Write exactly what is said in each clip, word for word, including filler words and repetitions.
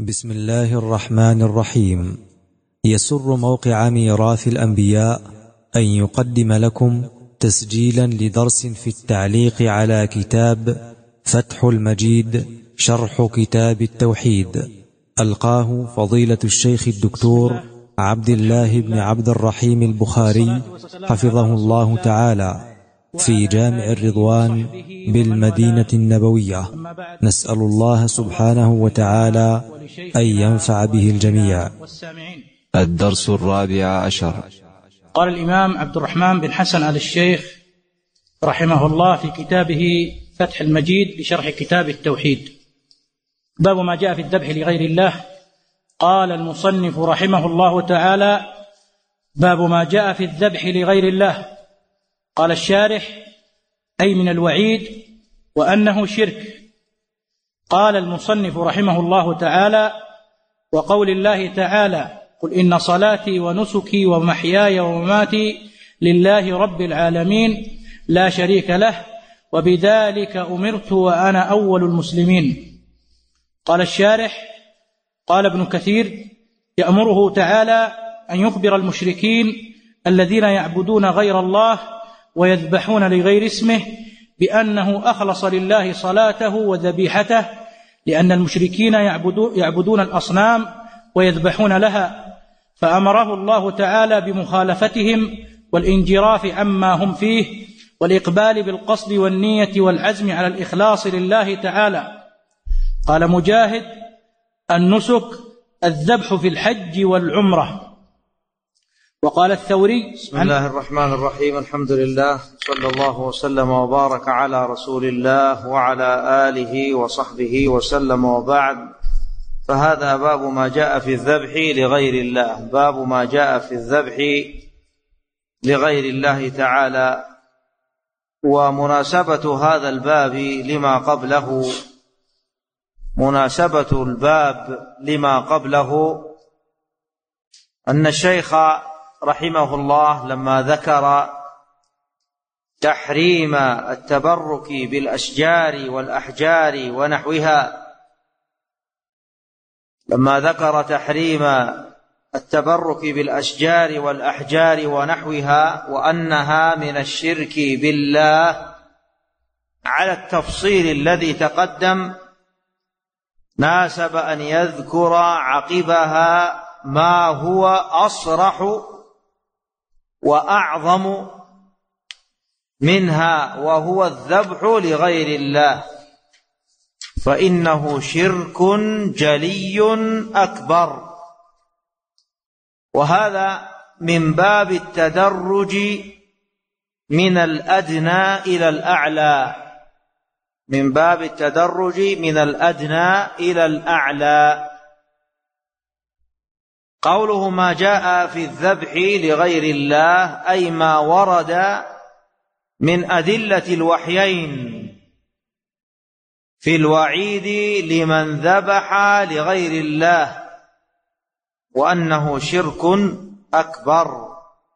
بسم الله الرحمن الرحيم. يسر موقع ميراث الأنبياء أن يقدم لكم تسجيلا لدرس في التعليق على كتاب فتح المجيد شرح كتاب التوحيد، ألقاه فضيلة الشيخ الدكتور عبد الله بن عبد الرحيم البخاري حفظه الله تعالى في جامع الرضوان بالمدينة النبوية. نسأل الله سبحانه وتعالى أن ينفع به الجميع. الدرس الرابع عشر. قال الإمام عبد الرحمن بن حسن آل الشيخ رحمه الله في كتابه فتح المجيد لشرح كتاب التوحيد، باب ما جاء في الذبح لغير الله. قال المصنف رحمه الله تعالى: باب ما جاء في الذبح لغير الله. قال الشارح: أي من الوعيد وأنه شرك. قال المصنف رحمه الله تعالى: وقول الله تعالى: قل إن صلاتي ونسكي ومحياي ومماتي لله رب العالمين لا شريك له وبذلك أمرت وأنا أول المسلمين. قال الشارح: قال ابن كثير: يأمره تعالى أن يخبر المشركين الذين يعبدون غير الله ويذبحون لغير اسمه بأنه أخلص لله صلاته وذبيحته، لأن المشركين يعبدون الأصنام ويذبحون لها، فأمره الله تعالى بمخالفتهم والانجراف عما هم فيه والإقبال بالقصد والنية والعزم على الإخلاص لله تعالى. قال مجاهد: النسك الذبح في الحج والعمرة. وقال الثوري: بسم الله الرحمن الرحيم، الحمد لله، صلى الله وسلم وبارك على رسول الله وعلى آله وصحبه وسلم، وبعد، فهذا باب ما جاء في الذبح لغير الله. باب ما جاء في الذبح لغير الله تعالى. ومناسبة هذا الباب لما قبله مناسبة الباب لما قبله أن الشيخ رحمه الله لما ذكر تحريم التبرك بالأشجار والأحجار ونحوها لما ذكر تحريم التبرك بالأشجار والأحجار ونحوها وأنها من الشرك بالله على التفصيل الذي تقدم، ناسب أن يذكر عقبها ما هو أصرح وأعظم منها، وهو الذبح لغير الله، فإنه شرك جلي أكبر. وهذا من باب التدرج من الأدنى إلى الأعلى، من باب التدرج من الأدنى إلى الأعلى. قوله ما جاء في الذبح لغير الله أي ما ورد من أدلة الوحيين في الوعيد لمن ذبح لغير الله وأنه شرك أكبر.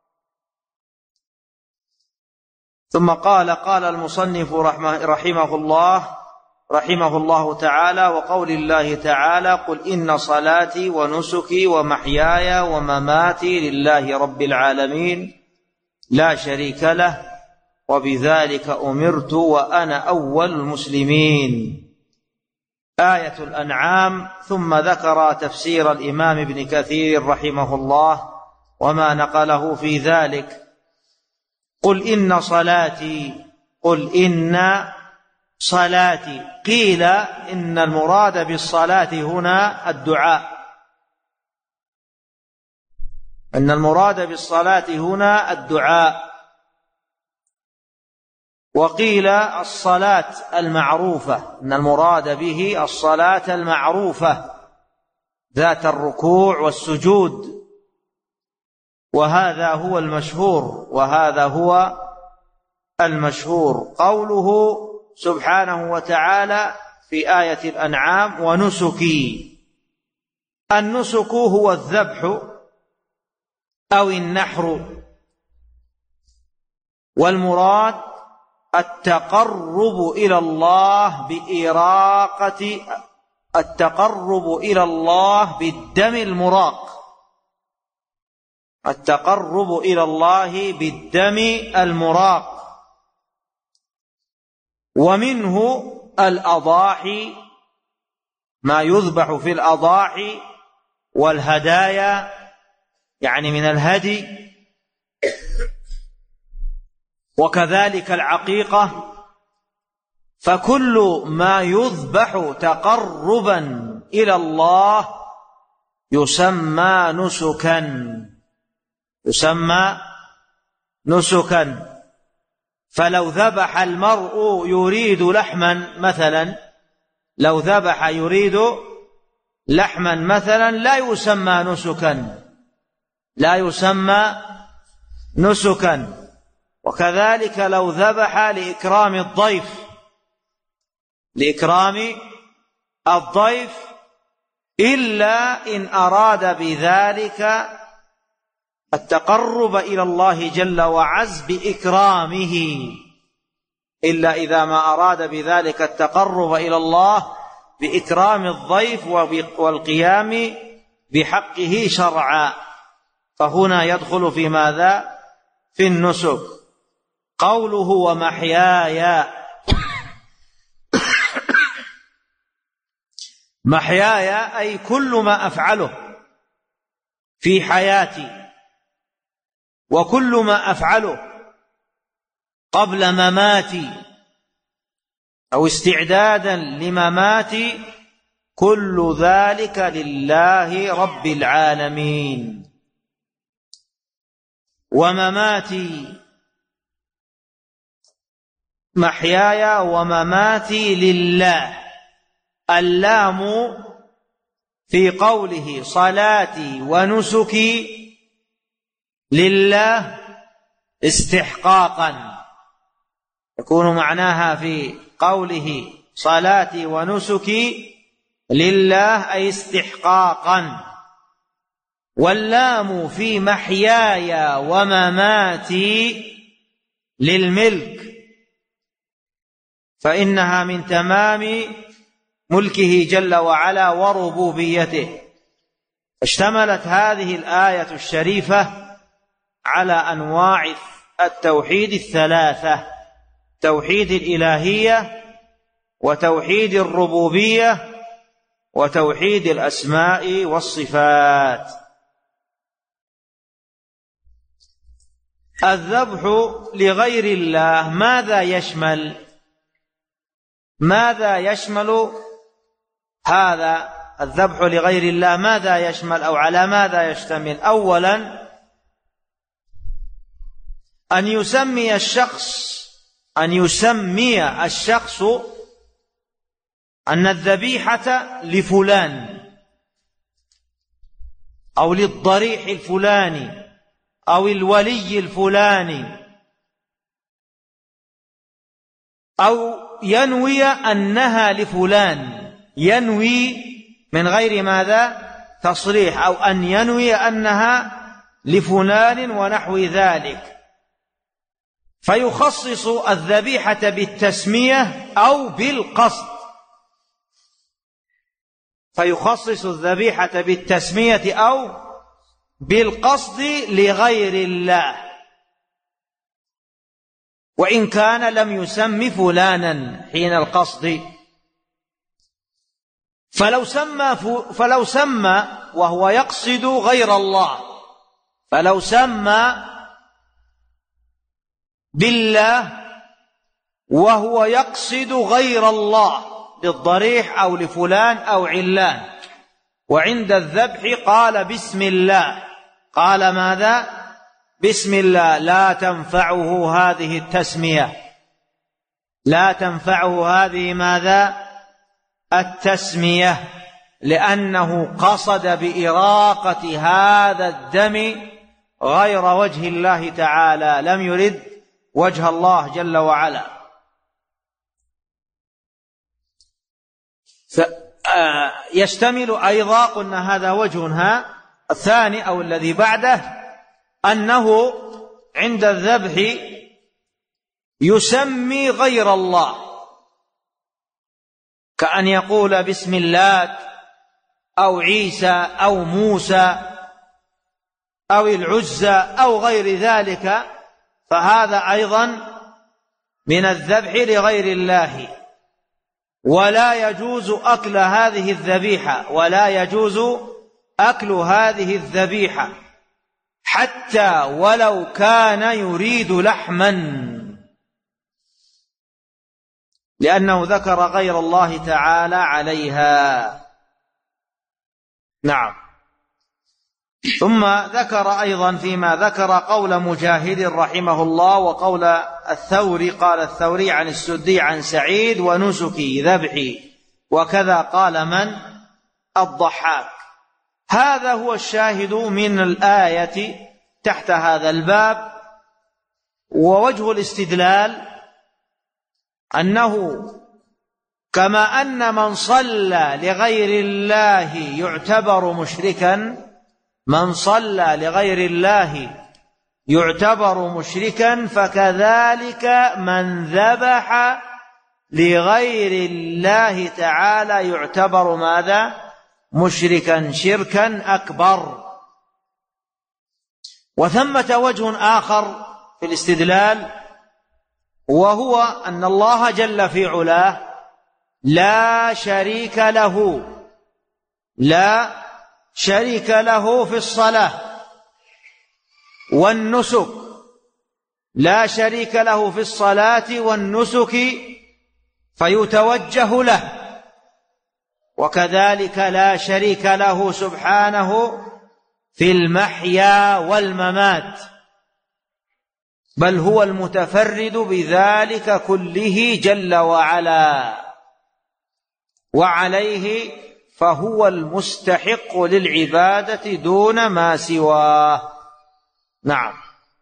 ثم قال قال المصنف رحمه الله رحمه الله تعالى: وقول الله تعالى: قل إن صلاتي ونسكي ومحياي ومماتي لله رب العالمين لا شريك له وبذلك أمرت وأنا أول المسلمين. آية الأنعام. ثم ذكر تفسير الإمام ابن كثير رحمه الله وما نقله في ذلك. قل إن صلاتي، قل إن صلاتي. قيل إن المراد بالصلاة هنا الدعاء، إن المراد بالصلاة هنا الدعاء. وقيل الصلاة المعروفة، إن المراد به الصلاة المعروفة ذات الركوع والسجود، وهذا هو المشهور وهذا هو المشهور. قوله سبحانه وتعالى في آية الأنعام: ونسكي. النسك هو الذبح أو النحر، والمراد التقرب إلى الله بإراقة التقرب إلى الله بالدم المراق، التقرب إلى الله بالدم المراق. ومنه الأضاحي، ما يذبح في الأضاحي والهدايا، يعني من الهدي، وكذلك العقيقة. فكل ما يذبح تقربا إلى الله يسمى نسكا، يسمى نسكا. فلو ذبح المرء يريد لحما مثلا، لو ذبح يريد لحما مثلا لا يسمى نسكا، لا يسمى نسكا. وكذلك لو ذبح لإكرام الضيف، لإكرام الضيف، إلا إن أراد بذلك التقرب إلى الله جل وعز بإكرامه، إلا إذا ما أراد بذلك التقرب إلى الله بإكرام الضيف والقيام بحقه شرعا، فهنا يدخل في ماذا؟ في النسك. قوله ومحياي، محياي أي كل ما أفعله في حياتي، وكل ما أفعله قبل مماتي أو استعدادا لمماتي، كل ذلك لله رب العالمين. ومماتي، محياي ومماتي لله. اللام في قوله صلاتي ونسكي لله استحقاقا، يكون معناها في قوله صلاتي ونسكي لله أي استحقاقا. واللام في محياي ومماتي للملك، فإنها من تمام ملكه جل وعلا وربوبيته. اشتملت هذه الآية الشريفة على أنواع التوحيد الثلاثة: توحيد الإلهية، وتوحيد الربوبية، وتوحيد الأسماء والصفات. الذبح لغير الله ماذا يشمل؟ ماذا يشمل هذا الذبح لغير الله؟ ماذا يشمل أو على ماذا يشتمل؟ أولا أن يسمي الشخص أن يسمي الشخص أن الذبيحة لفلان أو للضريح الفلاني أو الولي الفلاني، أو ينوي أنها لفلان، ينوي من غير ماذا؟ تصريح، أو أن ينوي أنها لفلان ونحو ذلك، فيخصص الذبيحة بالتسمية أو بالقصد، فيخصص الذبيحة بالتسمية أو بالقصد لغير الله، وإن كان لم يسم فلانا حين القصد. فلو سمى فلو سمى وهو يقصد غير الله، فلو سمى بالله وهو يقصد غير الله للضريح أو لفلان أو علان، وعند الذبح قال بسم الله، قال ماذا؟ بسم الله، لا تنفعه هذه التسمية، لا تنفعه هذه ماذا؟ التسمية، لأنه قصد بإراقة هذا الدم غير وجه الله تعالى، لم يرد وجه الله جل وعلا. يشتمل أيضا، قلنا هذا وجهها. الثاني أو الذي بعده أنه عند الذبح يسمي غير الله، كأن يقول بسم الله أو عيسى أو موسى أو العزى أو غير ذلك، فهذا أيضا من الذبح لغير الله، ولا يجوز أكل هذه الذبيحة ولا يجوز أكل هذه الذبيحة حتى ولو كان يريد لحما، لأنه ذكر غير الله تعالى عليها. نعم. ثم ذكر أيضا فيما ذكر قول مجاهد رحمه الله وقول الثوري، قال الثوري عن السدي عن سعيد ونسكي ذبحي، وكذا قال من؟ الضحاك. هذا هو الشاهد من الآية تحت هذا الباب. ووجه الاستدلال أنه كما أن من صلى لغير الله يعتبر مشركا، من صلى لغير الله يعتبر مشركا، فكذلك من ذبح لغير الله تعالى يعتبر ماذا؟ مشركا شركا أكبر. وثمة وجه آخر في الاستدلال، وهو أن الله جل في علاه لا شريك له لا شريك له في الصلاة والنسك، لا شريك له في الصلاة والنسك فيتوجه له، وكذلك لا شريك له سبحانه في المحيا والممات، بل هو المتفرد بذلك كله جل وعلا، وعليه فهو المستحق للعبادة دون ما سواه. نعم.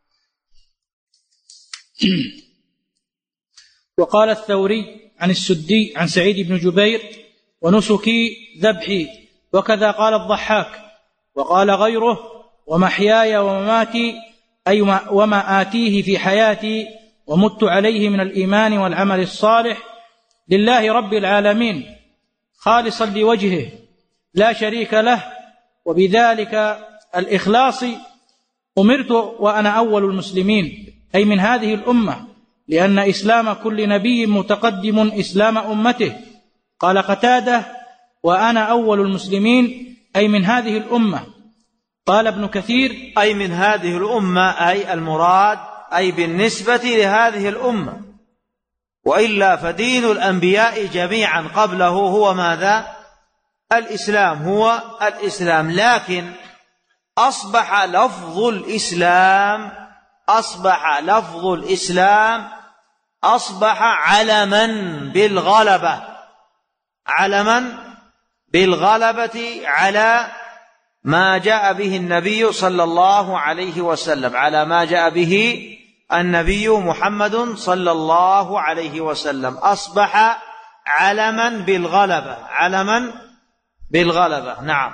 وقال الثوري عن السدي عن سعيد بن جبير ونسكي ذبحي، وكذا قال الضحاك. وقال غيره ومحياي ومماتي أي وما آتيه في حياتي ومت عليه من الإيمان والعمل الصالح لله رب العالمين خالصا لوجهه لا شريك له، وبذلك الإخلاص أمرت وأنا أول المسلمين، أي من هذه الأمة، لأن إسلام كل نبي متقدم إسلام أمته. قال قتادة وأنا أول المسلمين أي من هذه الأمة. قال ابن كثير أي من هذه الأمة، أي المراد أي بالنسبة لهذه الأمة، وإلا فدين الأنبياء جميعا قبله هو ماذا؟ الإسلام، هو الإسلام. لكن أصبح لفظ الإسلام أصبح لفظ الإسلام أصبح علما بالغلبة، علما بالغلبة على ما جاء به النبي صلى الله عليه وسلم، على ما جاء به النبي محمد صلى الله عليه وسلم، أصبح علما بالغلبة، علما بالغلبة. نعم.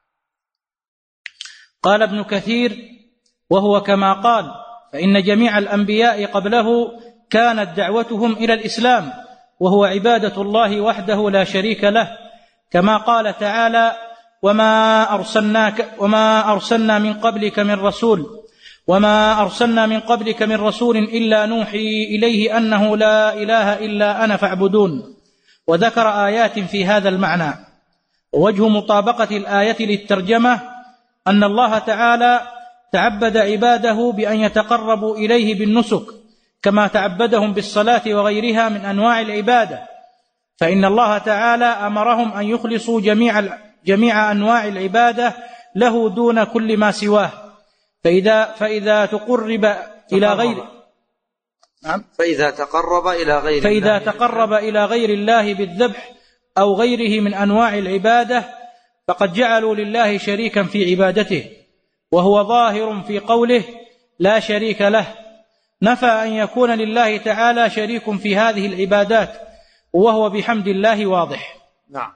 قال ابن كثير وهو كما قال، فإن جميع الأنبياء قبله كانت دعوتهم إلى الإسلام، وهو عبادة الله وحده لا شريك له، كما قال تعالى وما أرسلناك وما أرسلنا من قبلك من رسول وما أرسلنا من قبلك من رسول إلا نوحي إليه أنه لا إله إلا أنا فاعبدون. وذكر آيات في هذا المعنى. ووجه مطابقة الآية للترجمة أن الله تعالى تعبد عباده بأن يتقربوا إليه بالنسك كما تعبدهم بالصلاة وغيرها من أنواع العبادة، فإن الله تعالى أمرهم أن يخلصوا جميع جميع أنواع العبادة له دون كل ما سواه. فإذا فإذا تقرب إلى غير نعم فإذا تقرب إلى غير فإذا الله تقرب إلى غير الله بالذبح أو غيره من أنواع العبادة فقد جعلوا لله شريكا في عبادته، وهو ظاهر في قوله لا شريك له، نفى أن يكون لله تعالى شريك في هذه العبادات، وهو بحمد الله واضح. نعم.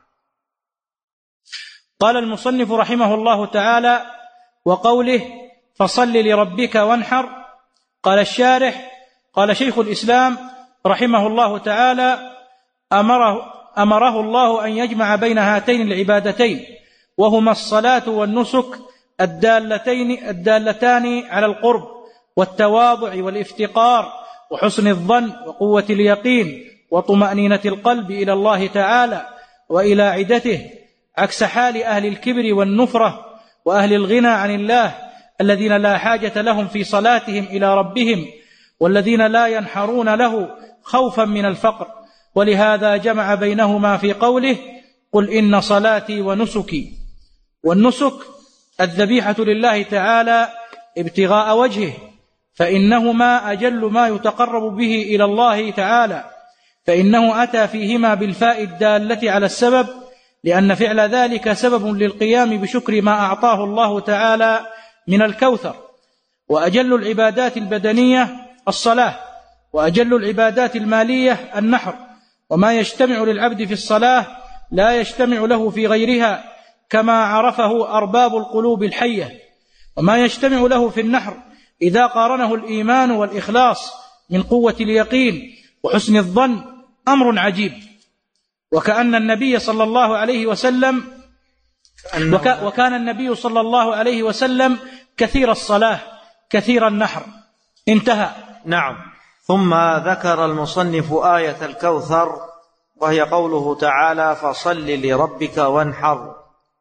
قال المصنف رحمه الله تعالى وقوله فصل لربك وانحر، قال الشارح قال شيخ الإسلام رحمه الله تعالى أمره, أمره الله أن يجمع بين هاتين العبادتين، وهما الصلاة والنسك الدالتين الدالتان على القرب والتواضع والافتقار وحسن الظن وقوة اليقين وطمأنينة القلب إلى الله تعالى وإلى عدته، عكس حال أهل الكبر والنفرة وأهل الغنى عن الله الذين لا حاجة لهم في صلاتهم إلى ربهم، والذين لا ينحرون له خوفا من الفقر. ولهذا جمع بينهما في قوله: قل إن صلاتي ونسكي. والنسك الذبيحة لله تعالى ابتغاء وجهه، فإنهما أجل ما يتقرب به إلى الله تعالى، فإنه أتى فيهما بالفاء الدالة على السبب، لأن فعل ذلك سبب للقيام بشكر ما أعطاه الله تعالى من الكوثر. وأجل العبادات البدنية الصلاة، وأجل العبادات المالية النحر، وما يجتمع للعبد في الصلاة لا يجتمع له في غيرها، كما عرفه أرباب القلوب الحية. وما يجتمع له في النحر إذا قارنه الإيمان والإخلاص من قوة اليقين وحسن الظن أمر عجيب. وكأن النبي صلى الله عليه وسلم وك وكان النبي صلى الله عليه وسلم كثير الصلاة كثير النحر. انتهى. نعم. ثم ذكر المصنف آية الكوثر، وهي قوله تعالى: فصل لربك وانحر.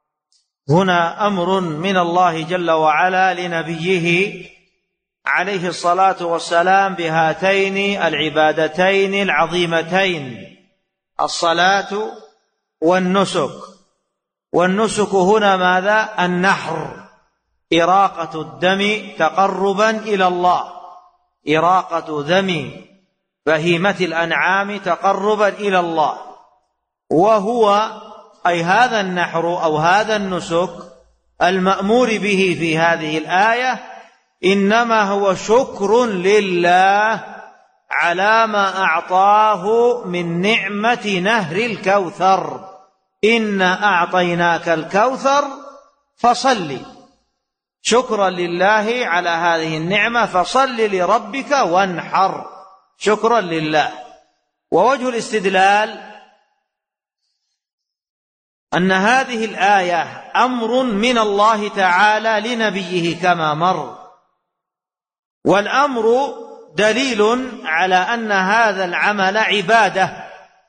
هنا أمر من الله جل وعلا لنبيه عليه الصلاة والسلام بهاتين العبادتين العظيمتين، الصلاة والنسك. والنسك هنا ماذا؟ النحر، إراقة الدم تقربا إلى الله، إراقة دم بهيمة الأنعام تقربا إلى الله. وهو أي هذا النحر أو هذا النسك المأمور به في هذه الآية إنما هو شكر لله على ما أعطاه من نعمة نهر الكوثر. إنا أعطيناك الكوثر فصل، شكرا لله على هذه النعمة، فصل لربك وانحر، شكرا لله. ووجه الاستدلال أن هذه الآية أمر من الله تعالى لنبيه كما مر، والأمر دليل على أن هذا العمل عبادة،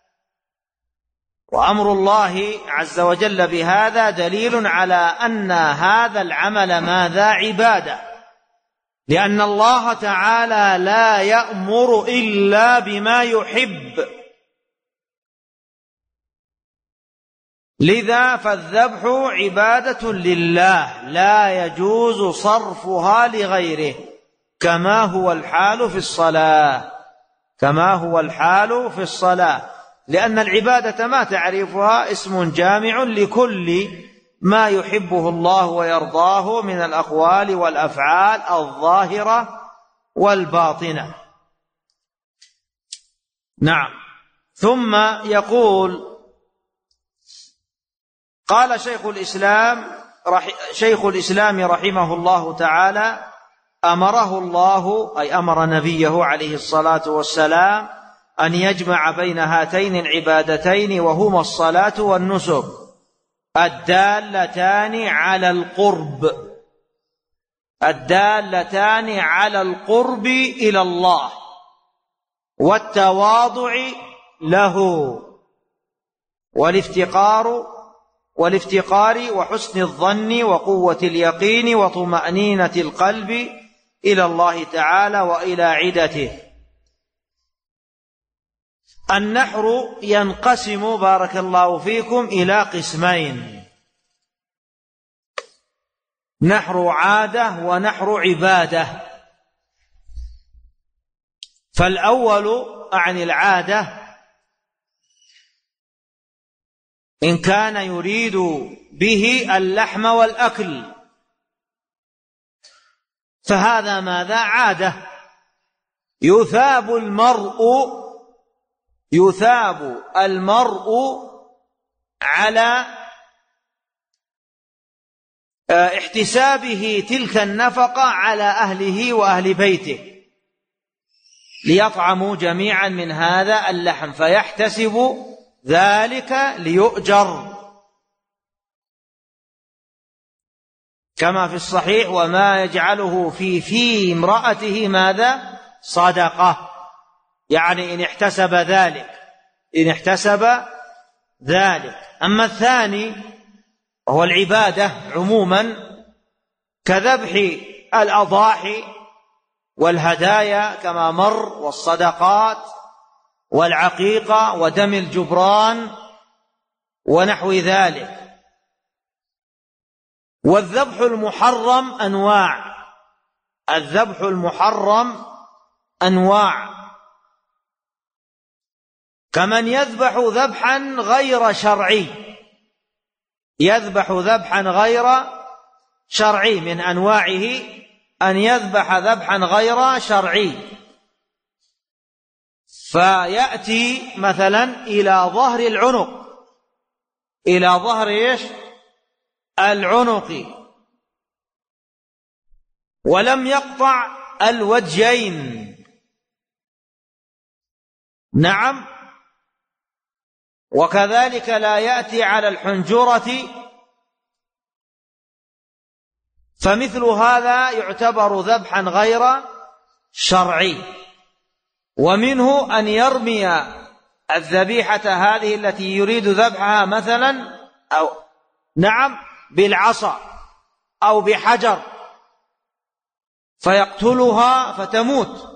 وأمر الله عز وجل بهذا دليل على أن هذا العمل ماذا؟ عبادة، لأن الله تعالى لا يأمر إلا بما يحب. لذا فالذبح عبادة لله لا يجوز صرفها لغيره، كما هو الحال في الصلاة، كما هو الحال في الصلاة، لأن العبادة ما تعرفها اسم جامع لكل ما يحبه الله ويرضاه من الأقوال والأفعال الظاهرة والباطنة. نعم. ثم يقول: قال شيخ الإسلام شيخ الإسلام رحمه الله تعالى: أمره الله أي أمر نبيه عليه الصلاة والسلام أن يجمع بين هاتين العبادتين، وهما الصلاة والنسك الدالتان على القرب، الدالتان على القرب إلى الله والتواضع له والافتقار والافتقار وحسن الظن وقوة اليقين وطمأنينة القلب إلى الله تعالى وإلى عدته. النحر ينقسم بارك الله فيكم إلى قسمين: نحر عادة ونحر عبادة. فالأول عن العادة إن كان يريد به اللحم والأكل، فهذا ماذا؟ عادة، يثاب المرء يثاب المرء على احتسابه تلك النفقة على أهله وأهل بيته ليطعموا جميعا من هذا اللحم، فيحتسب ذلك ليؤجر، كما في الصحيح: وما يجعله في في امرأته ماذا؟ صدقة، يعني إن احتسب ذلك، إن احتسب ذلك. أما الثاني وهو العبادة عموما كذبح الأضاحي والهدايا كما مر، والصدقات والعقيقة ودم الجبران ونحو ذلك. والذبح المحرم أنواع، الذبح المحرم أنواع، كمن يذبح ذبحا غير شرعي، يذبح ذبحا غير شرعي، من أنواعه أن يذبح ذبحا غير شرعي، فيأتي مثلا إلى ظهر العنق، إلى ظهر إيش؟ العنق، ولم يقطع الوجهين. نعم. وكذلك لا يأتي على الحنجرة، فمثل هذا يعتبر ذبحا غير شرعي. ومنه أن يرمي الذبيحة هذه التي يريد ذبحها مثلا أو نعم بالعصا أو بحجر فيقتلها فتموت،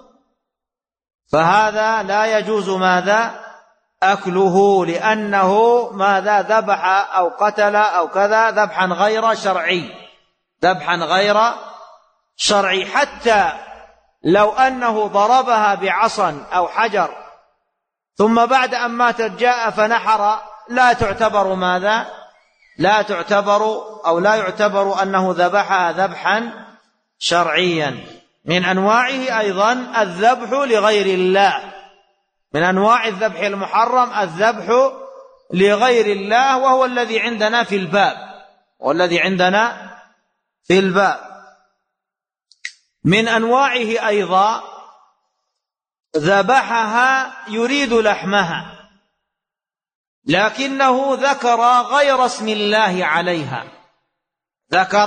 فهذا لا يجوز ماذا؟ أكله، لأنه ماذا؟ ذبح أو قتل أو كذا ذبحا غير شرعي، ذبحا غير شرعي. حتى لو أنه ضربها بعصا أو حجر ثم بعد أن ماتت جاء فنحر، لا تعتبر ماذا؟ لا تعتبر أو لا يعتبر أنه ذبحها ذبحا شرعيا. من أنواعه أيضا الذبح لغير الله، من أنواع الذبح المحرم الذبح لغير الله، وهو الذي عندنا في الباب، والذي عندنا في الباب. من أنواعه أيضا ذبحها يريد لحمها، لكنه ذكر غير اسم الله عليها، ذكر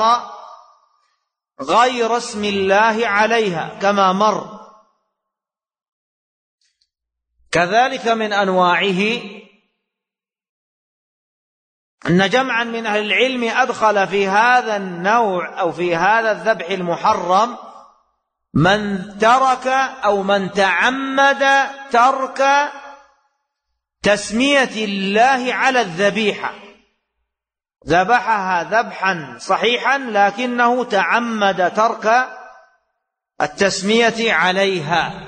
غير اسم الله عليها كما مر. كذلك من أنواعه أن جمعا من أهل العلم أدخل في هذا النوع أو في هذا الذبح المحرم من ترك أو من تعمد ترك تسمية الله على الذبيحة، ذبحها ذبحا صحيحا لكنه تعمد ترك التسمية عليها.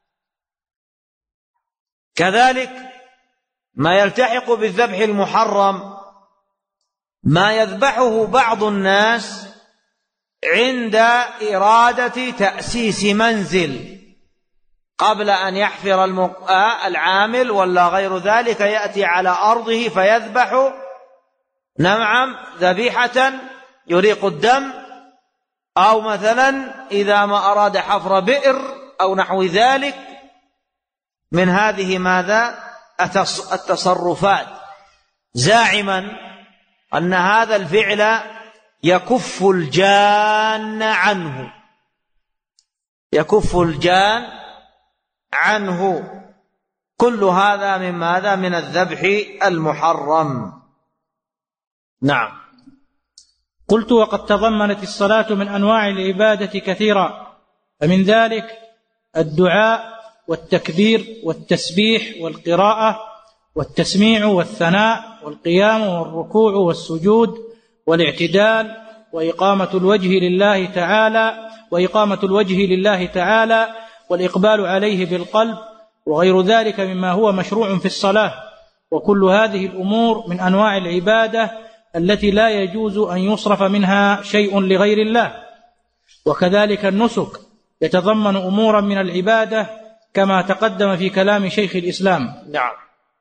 كذلك ما يلتحق بالذبح المحرم ما يذبحه بعض الناس عند إرادة تأسيس منزل، قبل أن يحفر العامل ولا غير ذلك يأتي على أرضه فيذبح نعم ذبيحة يريق الدم، أو مثلا إذا ما أراد حفر بئر أو نحو ذلك من هذه ماذا التصرفات، زاعما أن هذا الفعل يكف الجان عنه، يكف الجان عنه. كل هذا من ماذا؟ من الذبح المحرم. نعم. قلت: وقد تضمنت الصلاة من أنواع العبادة كثيرا، فمن ذلك الدعاء والتكبير والتسبيح والقراءة والتسميع والثناء والقيام والركوع والسجود والاعتدال وإقامة الوجه لله تعالى وإقامة الوجه لله تعالى والإقبال عليه بالقلب وغير ذلك مما هو مشروع في الصلاة. وكل هذه الأمور من أنواع العبادة التي لا يجوز أن يصرف منها شيء لغير الله. وكذلك النسك يتضمن أمورا من العبادة كما تقدم في كلام شيخ الإسلام. نعم.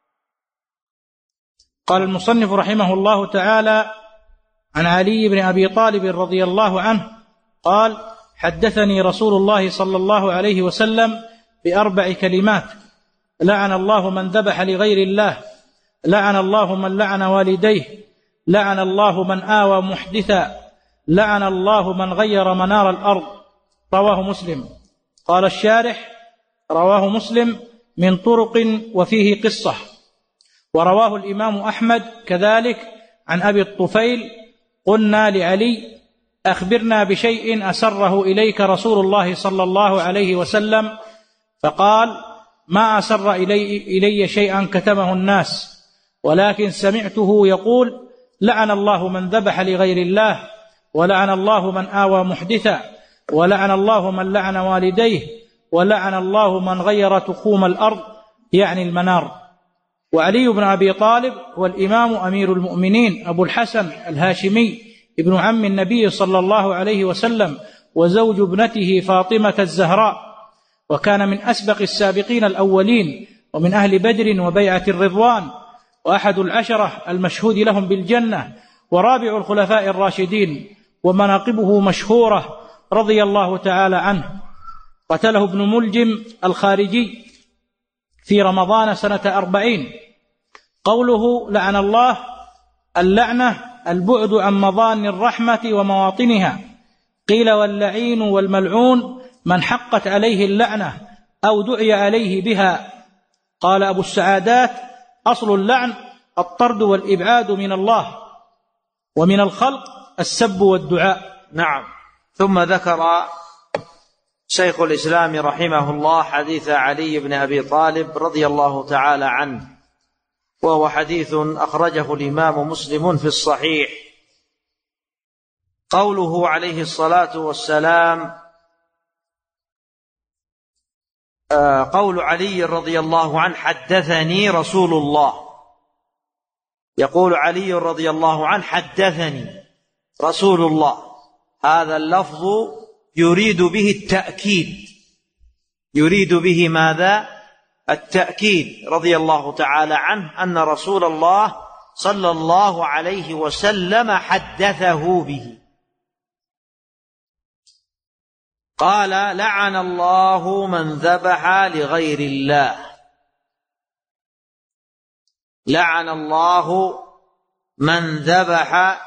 قال المصنف رحمه الله تعالى: عن علي بن أبي طالب رضي الله عنه قال: حدثني رسول الله صلى الله عليه وسلم بأربع كلمات: لعن الله من ذبح لغير الله، لعن الله من لعن والديه، لعن الله من آوى محدثا، لعن الله من غير منار الأرض. رواه مسلم. قال الشارح: رواه مسلم من طرق وفيه قصة. ورواه الإمام أحمد كذلك عن أبي الطفيل: قلنا لعلي: أخبرنا بشيء أسره إليك رسول الله صلى الله عليه وسلم، فقال: ما أسر إلي, إلي شيئا كتمه الناس، ولكن سمعته يقول: لعن الله من ذبح لغير الله، ولعن الله من آوى محدثا، ولعن الله من لعن والديه، ولعن الله من غير تخوم الأرض، يعني المنار. وعلي بن أبي طالب هو الإمام أمير المؤمنين أبو الحسن الهاشمي ابن عم النبي صلى الله عليه وسلم، وزوج ابنته فاطمة الزهراء، وكان من أسبق السابقين الأولين، ومن أهل بدر وبيعة الرضوان، وأحد العشرة المشهود لهم بالجنة، ورابع الخلفاء الراشدين، ومناقبه مشهورة رضي الله تعالى عنه. قتله ابن ملجم الخارجي في رمضان سنة أربعين. قوله لعن الله، اللعنة البعد عن مظان الرحمة ومواطنها. قيل: واللعين والملعون من حقت عليه اللعنة أو دعي عليه بها. قال أبو السعادات: أصل اللعن الطرد والإبعاد من الله، ومن الخلق السب والدعاء. نعم. ثم ذكر شيخ الإسلام رحمه الله حديث علي بن أبي طالب رضي الله تعالى عنه، وهو حديث أخرجه الإمام مسلم في الصحيح. قوله عليه الصلاة والسلام، قول علي رضي الله عنه: حدثني رسول الله. يقول علي رضي الله عنه: حدثني رسول الله. هذا اللفظ يريد به التأكيد، يريد به ماذا؟ التأكيد. رضي الله تعالى عنه أن رسول الله صلى الله عليه وسلم حدثه به. قال: لعن الله من ذبح لغير الله. لعن الله من ذبح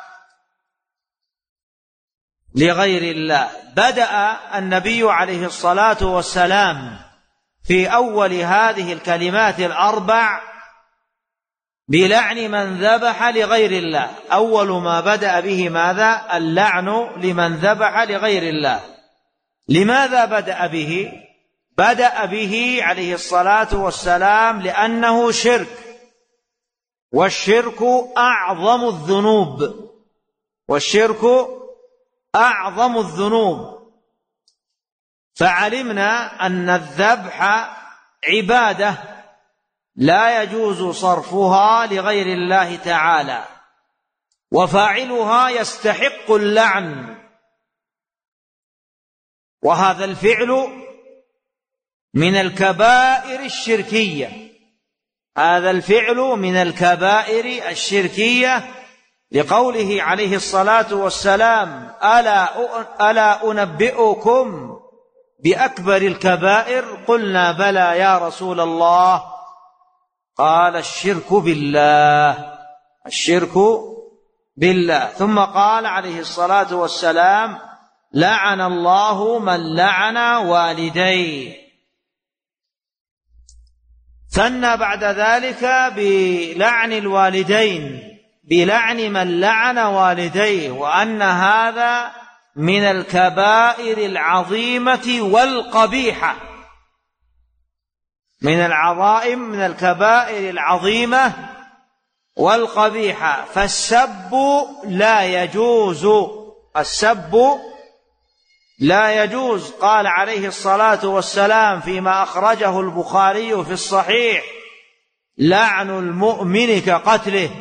لغير الله. بدأ النبي عليه الصلاة والسلام في أول هذه الكلمات الأربع بلعن من ذبح لغير الله. أول ما بدأ به ماذا؟ اللعن لمن ذبح لغير الله. لماذا بدأ به؟ بدأ به عليه الصلاة والسلام لأنه شرك، والشرك أعظم الذنوب، والشرك أعظم الذنوب. فعلمنا أن الذبح عبادة لا يجوز صرفها لغير الله تعالى، وفاعلها يستحق اللعن. وهذا الفعل من الكبائر الشركية، هذا الفعل من الكبائر الشركية، لقوله عليه الصلاة والسلام: ألا, ألا أنبئكم بأكبر الكبائر؟ قلنا: بلى يا رسول الله. قال: الشرك بالله، الشرك بالله. ثم قال عليه الصلاة والسلام: لعن الله من لعن والديه. ثنى بعد ذلك بلعن الوالدين، بلعن من لعن والديه، وأن هذا من الكبائر العظيمة والقبيحة، من العظائم، من الكبائر العظيمة والقبيحة. فالسب لا يجوز، السب لا يجوز. قال عليه الصلاة والسلام فيما أخرجه البخاري في الصحيح: لعن المؤمن كقتله.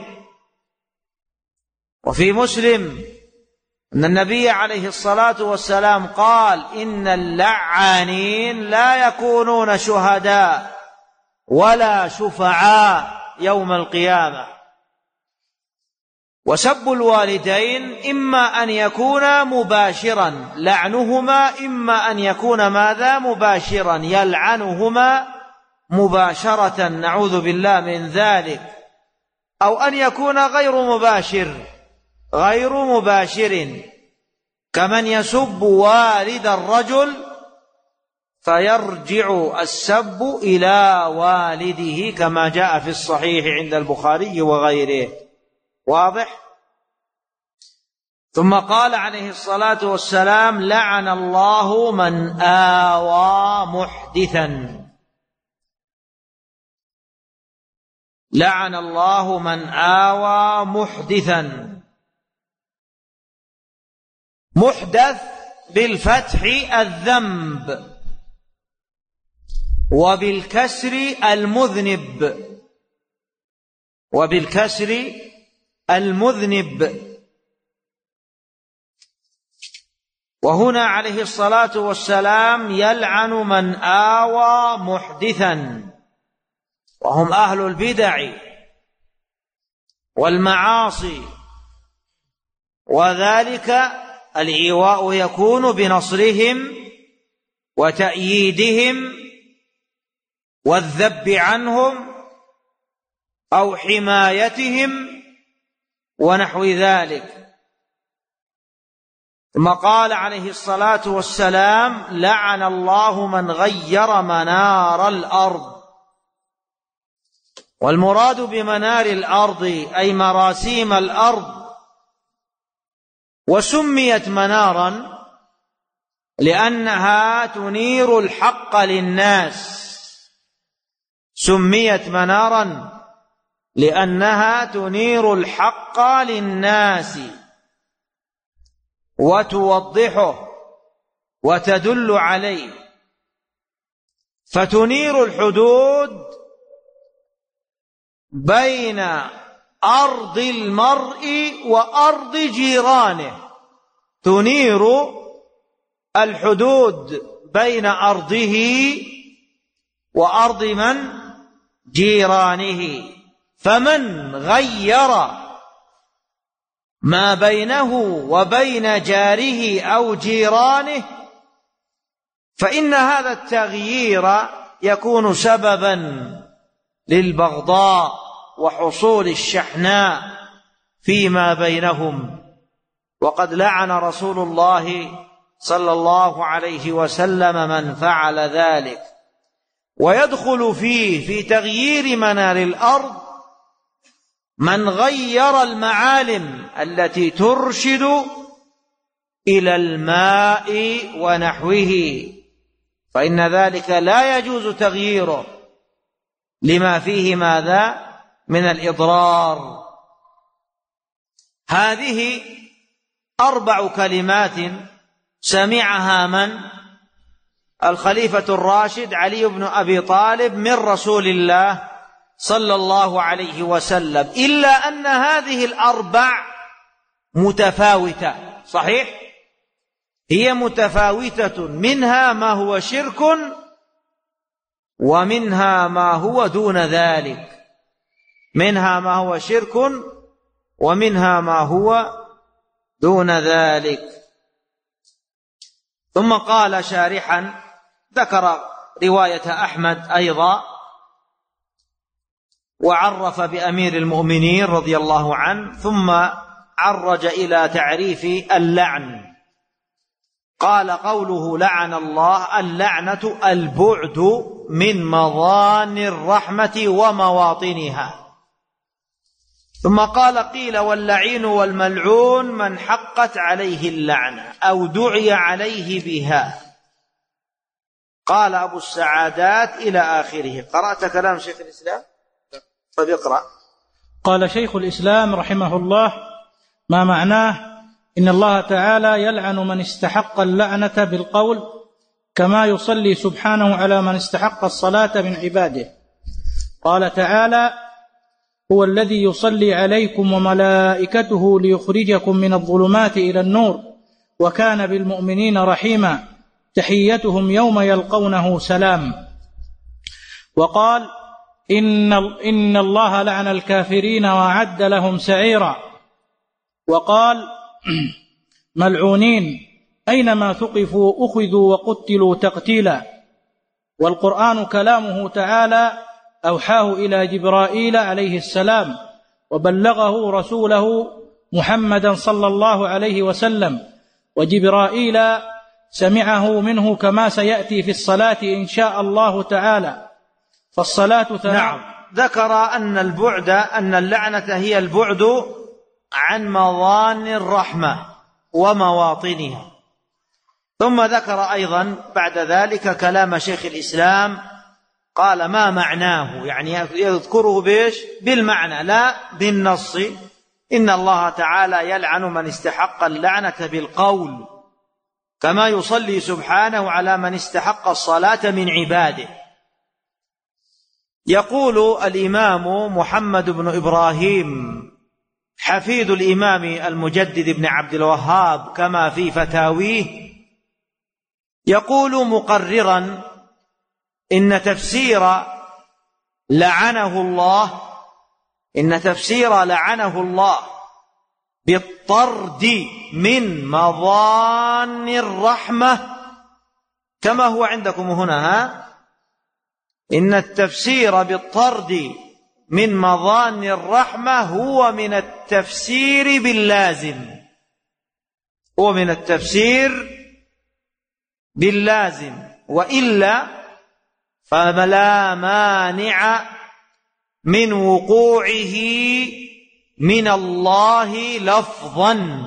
وفي مسلم أن النبي عليه الصلاة والسلام قال: إن اللعانين لا يكونون شهداء ولا شفعاء يوم القيامة. وسب الوالدين إما أن يكون مباشرا، لعنهما إما أن يكون ماذا؟ مباشرا، يلعنهما مباشرة، نعوذ بالله من ذلك. أو أن يكون غير مباشر غير مباشر كمن يسب والد الرجل فيرجع السب إلى والده كما جاء في الصحيح عند البخاري وغيره. واضح؟ ثم قال عليه الصلاة والسلام: لعن الله من آوى محدثا. لعن الله من آوى محدثا. محدث بالفتح الذنب، وبالكسر المذنب، وبالكسر المذنب. وهنا عليه الصلاة والسلام يلعن من آوى محدثا، وهم أهل البدع والمعاصي، وذلك الإيواء يكون بنصرهم وتأييدهم والذب عنهم أو حمايتهم ونحو ذلك. ثم قال عليه الصلاة والسلام: لعن الله من غير منار الأرض. والمراد بمنار الأرض أي مراسيم الأرض. وسميت منارا لأنها تنير الحق للناس. سميت منارا لأنها تنير الحق للناس وتوضحه وتدل عليه. فتنير الحدود بين أرض المرء وأرض جيرانه. تنير الحدود بين أرضه وأرض من؟ جيرانه. فمن غير ما بينه وبين جاره أو جيرانه فإن هذا التغيير يكون سببا للبغضاء وحصول الشحناء فيما بينهم. وقد لعن رسول الله صلى الله عليه وسلم من فعل ذلك. ويدخل فيه في تغيير منار الأرض من غير المعالم التي ترشد إلى الماء ونحوه، فإن ذلك لا يجوز تغييره لما فيه ماذا؟ من الإضرار. هذه أربع كلمات سمعها من؟ الخليفة الراشد علي بن أبي طالب من رسول الله صلى الله عليه وسلم. إلا أن هذه الأربع متفاوتة. صحيح؟ هي متفاوتة، منها ما هو شرك ومنها ما هو دون ذلك. منها ما هو شرك ومنها ما هو دون ذلك. ثم قال شارحا، ذكر رواية أحمد أيضا، وعرف بأمير المؤمنين رضي الله عنه، ثم عرج إلى تعريف اللعن. قال: قوله لعن الله، اللعنة البعد من مظان الرحمة ومواطنها. ثم قال: قيل واللعين والملعون من حقت عليه اللعنة أو دعي عليه بها. قال أبو السعادات إلى آخره. قرأت كلام شيخ الإسلام؟ طيب اقرأ. قال شيخ الإسلام رحمه الله: ما معناه إن الله تعالى يلعن من استحق اللعنة بالقول، كما يصلي سبحانه على من استحق الصلاة من عباده. قال تعالى: هو الذي يصلي عليكم وملائكته ليخرجكم من الظلمات إلى النور وكان بالمؤمنين رحيما تحيتهم يوم يلقونه سلام. وقال: إن, إن الله لعن الكافرين وأعد لهم سعيرا. وقال: ملعونين أينما ثقفوا أخذوا وقتلوا تقتيلا. والقرآن كلامه تعالى أوحاه إلى جبرائيل عليه السلام، وبلغه رسوله محمدا صلى الله عليه وسلم، وجبرائيل سمعه منه كما سيأتي في الصلاة إن شاء الله تعالى. فالصلاة ثناء. نعم. ذكر أن البعد أن اللعنة هي البعد عن مظان الرحمة ومواطنها. ثم ذكر أيضا بعد ذلك كلام شيخ الإسلام، قال ما معناه، يعني يذكره بيش بالمعنى لا بالنص. إن الله تعالى يلعن من استحق اللعنة بالقول، كما يصلي سبحانه على من استحق الصلاة من عباده. يقول الإمام محمد بن إبراهيم حفيد الإمام المجدد بن عبد الوهاب كما في فتاويه، يقول مقررا إن تفسير لعنه الله إن تفسير لعنه الله بالطرد من مظان الرحمة كما هو عندكم هنا، ها إن التفسير بالطرد من مظان الرحمة هو من التفسير باللازم هو من التفسير باللازم وإلا فلا مانع من وقوعه من الله لفظا،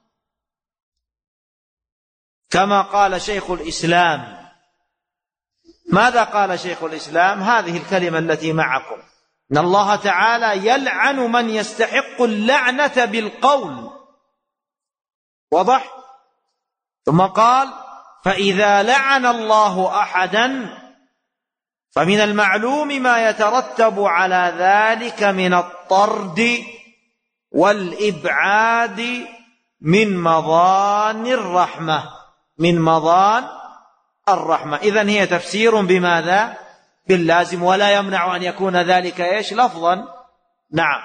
كما قال شيخ الإسلام. ماذا قال شيخ الإسلام؟ هذه الكلمة التي معكم، إن الله تعالى يلعن من يستحق اللعنة بالقول. وضح؟ ثم قال فإذا لعن الله أحدا فمن المعلوم ما يترتب على ذلك من الطرد والإبعاد من مظان الرحمة من مظان الرحمة. إذن هي تفسير بماذا؟ باللازم، ولا يمنع أن يكون ذلك إيش؟ لفظا. نعم.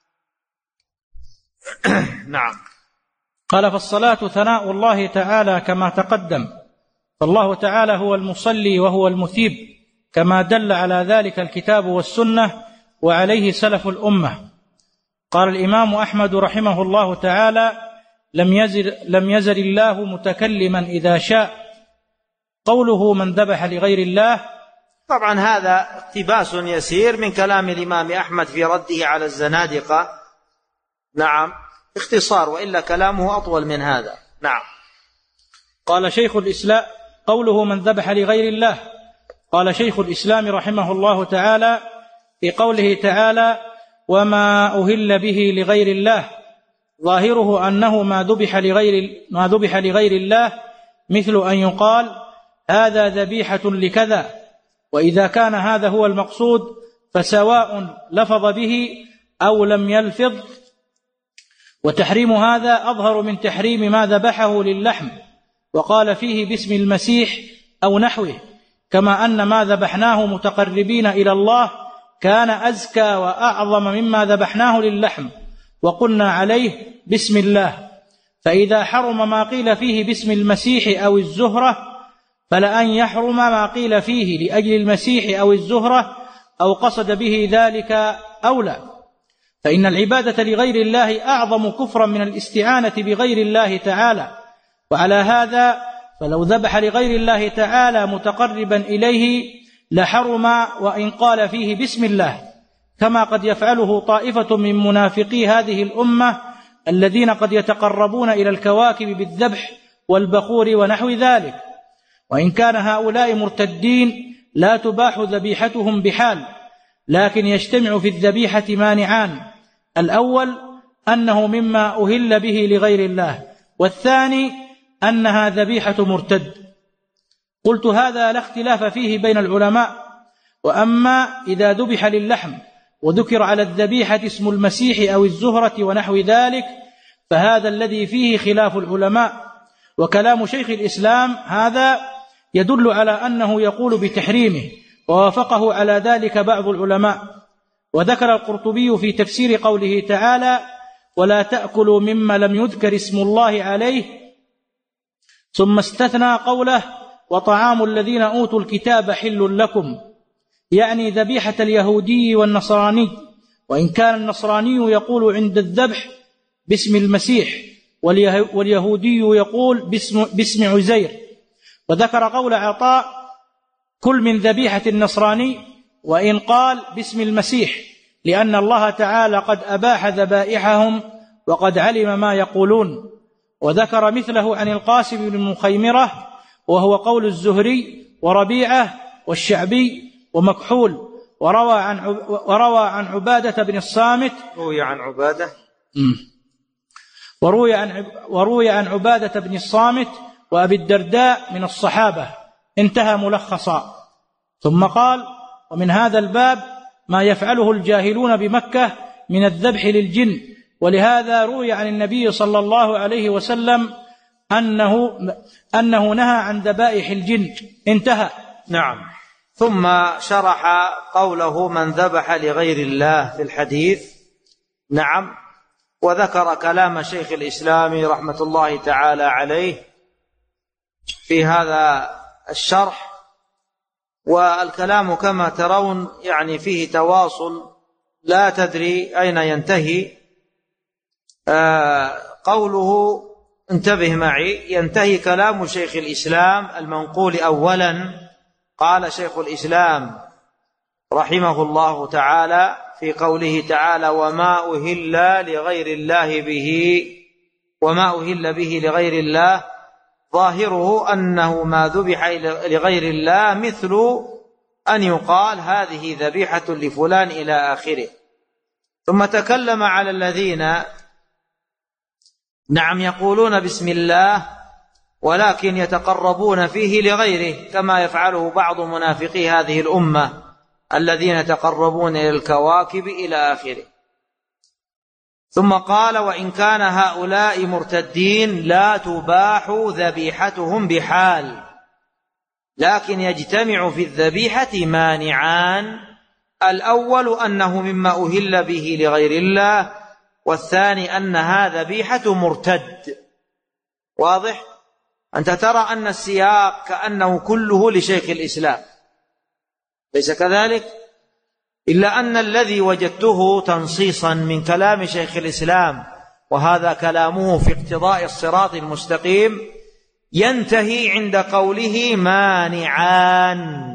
نعم. قال فالصلاة ثناء الله تعالى كما تقدم، فالله تعالى هو المصلي وهو المثيب كما دل على ذلك الكتاب والسنة وعليه سلف الأمة. قال الإمام أحمد رحمه الله تعالى لم يزل, لم يزل الله متكلما إذا شاء. قوله من ذبح لغير الله، طبعا هذا اقتباس يسير من كلام الإمام أحمد في رده على الزنادقة. نعم، اختصار، وإلا كلامه أطول من هذا. نعم. قال شيخ الإسلام قوله من ذبح لغير الله، قال شيخ الإسلام رحمه الله تعالى في قوله تعالى وما أهل به لغير الله، ظاهره أنه ما ذبح لغير, ما ذبح لغير الله، مثل أن يقال هذا ذبيحة لكذا. وإذا كان هذا هو المقصود فسواء لفظ به أو لم يلفظ، وتحريم هذا أظهر من تحريم ما ذبحه للحم وقال فيه باسم المسيح أو نحوه، كما أن ما ذبحناه متقربين إلى الله كان أزكى وأعظم مما ذبحناه للحم وقلنا عليه بسم الله. فإذا حرم ما قيل فيه باسم المسيح أو الزهرة فلأن يحرم ما قيل فيه لأجل المسيح أو الزهرة أو قصد به ذلك أولى، فإن العبادة لغير الله أعظم كفرا من الاستعانة بغير الله تعالى. وعلى هذا فلو ذبح لغير الله تعالى متقربا إليه لحرم وإن قال فيه بسم الله، كما قد يفعله طائفة من منافقي هذه الأمة الذين قد يتقربون إلى الكواكب بالذبح والبخور ونحو ذلك. وإن كان هؤلاء مرتدين لا تباح ذبيحتهم بحال، لكن يجتمع في الذبيحة مانعان: الأول أنه مما أهل به لغير الله، والثاني أنها ذبيحة مرتد. قلت هذا لا اختلاف فيه بين العلماء. وأما إذا ذبح للحم وذكر على الذبيحة اسم المسيح أو الزهرة ونحو ذلك فهذا الذي فيه خلاف العلماء. وكلام شيخ الإسلام هذا يدل على أنه يقول بتحريمه، ووافقه على ذلك بعض العلماء. وذكر القرطبي في تفسير قوله تعالى ولا تأكلوا مما لم يذكر اسم الله عليه، ثم استثنى قوله وطعام الذين أوتوا الكتاب حل لكم، يعني ذبيحة اليهودي والنصراني، وإن كان النصراني يقول عند الذبح باسم المسيح، واليهودي يقول باسم, باسم عزير. وذكر قول عطاء: كل من ذبيحة النصراني وإن قال باسم المسيح، لأن الله تعالى قد أباح ذبائحهم وقد علم ما يقولون. وذكر مثله عن القاسم بن مخيمرة، وهو قول الزهري وربيعة والشعبي ومكحول. وروى عن وروى عن عبادة بن الصامت روي عن عبادة وروي عن وروي عن عبادة بن الصامت وأبي الدرداء من الصحابة. انتهى ملخصا. ثم قال: ومن هذا الباب ما يفعله الجاهلون بمكة من الذبح للجن، ولهذا روي عن النبي صلى الله عليه وسلم أنه أنه نهى عن ذبائح الجن. انتهى. نعم. ثم شرح قوله من ذبح لغير الله في الحديث. نعم. وذكر كلام شيخ الإسلام رحمة الله تعالى عليه في هذا الشرح. والكلام كما ترون يعني فيه تواصل، لا تدري أين ينتهي. آه قوله انتبه معي، ينتهي كلام شيخ الإسلام المنقول أولا. قال شيخ الإسلام رحمه الله تعالى في قوله تعالى: وما أهل لغير الله به وما أهل به لغير الله، ظاهره أنه ما ذبح لغير الله، مثل أن يقال هذه ذبيحة لفلان إلى آخره. ثم تكلم على الذين نعم يقولون بسم الله ولكن يتقربون فيه لغيره، كما يفعله بعض منافقي هذه الأمة الذين يتقربون إلى الكواكب إلى آخره. ثم قال: وإن كان هؤلاء مرتدين لا تباح ذبيحتهم بحال، لكن يجتمع في الذبيحة مانعان: الأول أنه مما أهل به لغير الله، والثاني أنها ذبيحة مرتد. واضح؟ أنت ترى أن السياق كأنه كله لشيخ الإسلام، ليس كذلك؟ إلا أن الذي وجدته تنصيصا من كلام شيخ الإسلام، وهذا كلامه في اقتضاء الصراط المستقيم، ينتهي عند قوله مانعان،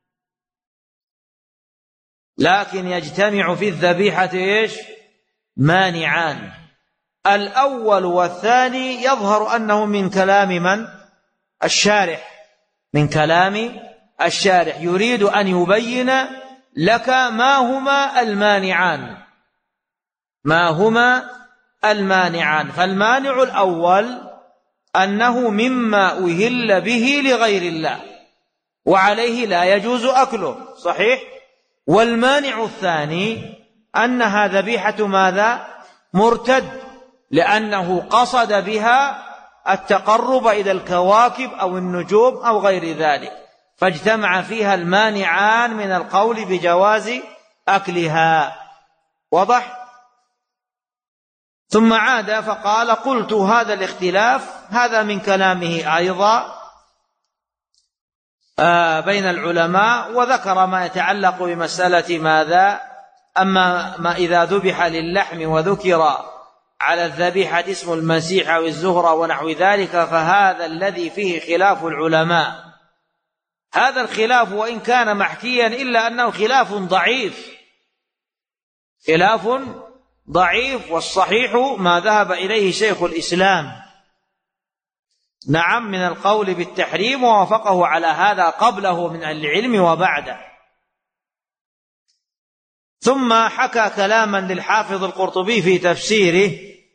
لكن يجتمع في الذبيحة إيش؟ مانعان. الأول والثاني يظهر أنه من كلام من؟ الشارح، من كلام الشارح، يريد أن يبين لك ما هما المانعان، ما هما المانعان. فالمانع الأول أنه مما أهل به لغير الله وعليه لا يجوز أكله، صحيح؟ والمانع الثاني أنها ذبيحة ماذا؟ مرتد، لأنه قصد بها التقرب إلى الكواكب أو النجوم أو غير ذلك، فاجتمع فيها المانعان من القول بجواز أكلها. وضح؟ ثم عاد فقال: قلت هذا الاختلاف هذا من كلامه أيضا بين العلماء، وذكر ما يتعلق بمسألة ماذا؟ أما ما إذا ذبح للحم وذكر على الذبيحة اسم المسيح أو الزهرة ونحو ذلك، فهذا الذي فيه خلاف العلماء. هذا الخلاف وإن كان محكيا إلا أنه خلاف ضعيف، خلاف ضعيف، والصحيح ما ذهب إليه شيخ الإسلام نعم من القول بالتحريم، ووافقه على هذا قبله من العلم وبعده. ثم حكى كلاما للحافظ القرطبي في تفسيره،